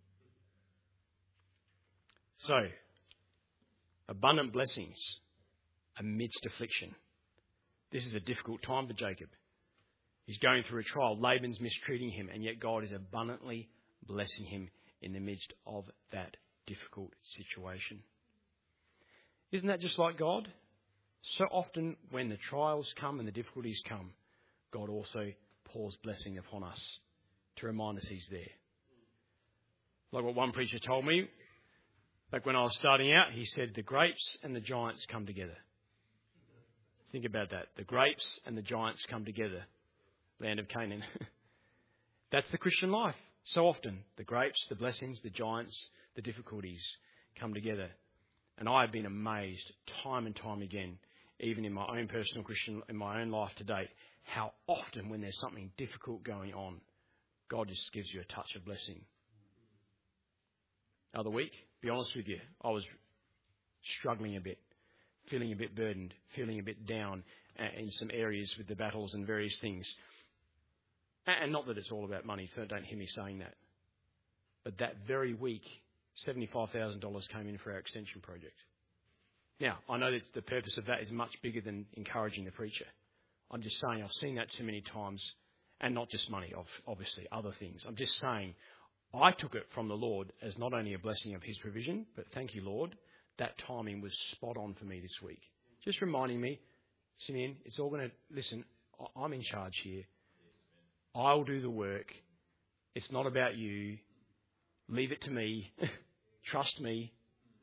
So, abundant blessings amidst affliction. This is a difficult time for Jacob. He's going through a trial. Laban's mistreating him, and yet God is abundantly blessing him in the midst of that difficult situation. Isn't that just like God? So often when the trials come and the difficulties come, God also pours blessing upon us to remind us he's there. Like what one preacher told me, back when I was starting out, he said, the grapes and the giants come together. Think about that. The grapes and the giants come together. Land of Canaan. That's the Christian life. So often, the grapes, the blessings, the giants, the difficulties come together. And I have been amazed time and time again, even in my own personal Christian, in my own life to date, how often when there's something difficult going on, God just gives you a touch of blessing. The other week, be honest with you, I was struggling a bit, feeling a bit burdened, feeling a bit down in some areas with the battles and various things. And not that it's all about money, so don't hear me saying that. But that very week, $75,000 came in for our extension project. Now, I know that the purpose of that is much bigger than encouraging the preacher. I'm just saying I've seen that too many times, and not just money, obviously, other things. I'm just saying I took it from the Lord as not only a blessing of his provision, but thank you, Lord, that timing was spot on for me this week. Just reminding me, Simeon, it's all going to, listen, I'm in charge here. I'll do the work. It's not about you. Leave it to me. Trust me.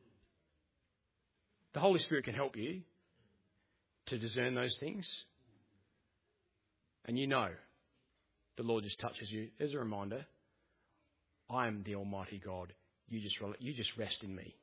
The Holy Spirit can help you to discern those things. And you know, the Lord just touches you. As a reminder, I am the Almighty God. You just rest in me.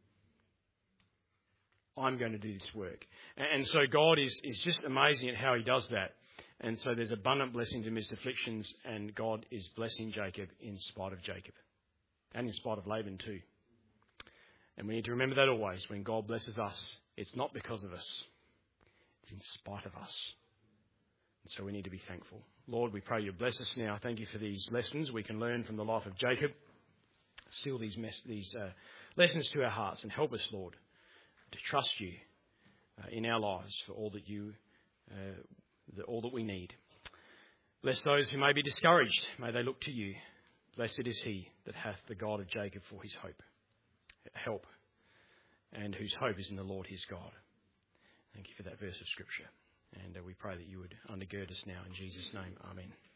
I'm going to do this work. And so God is just amazing at how he does that. And so there's abundant blessings amidst afflictions, and God is blessing Jacob in spite of Jacob. And in spite of Laban too. And we need to remember that always. When God blesses us, it's not because of us. It's in spite of us. And so we need to be thankful. Lord, we pray you bless us now. Thank you for these lessons we can learn from the life of Jacob. Seal these lessons to our hearts and help us, Lord, to trust you in our lives for all that all that we need. Bless those who may be discouraged. May they look to you. Blessed is he that hath the God of Jacob for his help, and whose hope is in the Lord his God. Thank you for that verse of Scripture. And we pray that you would undergird us now in Jesus' name. Amen.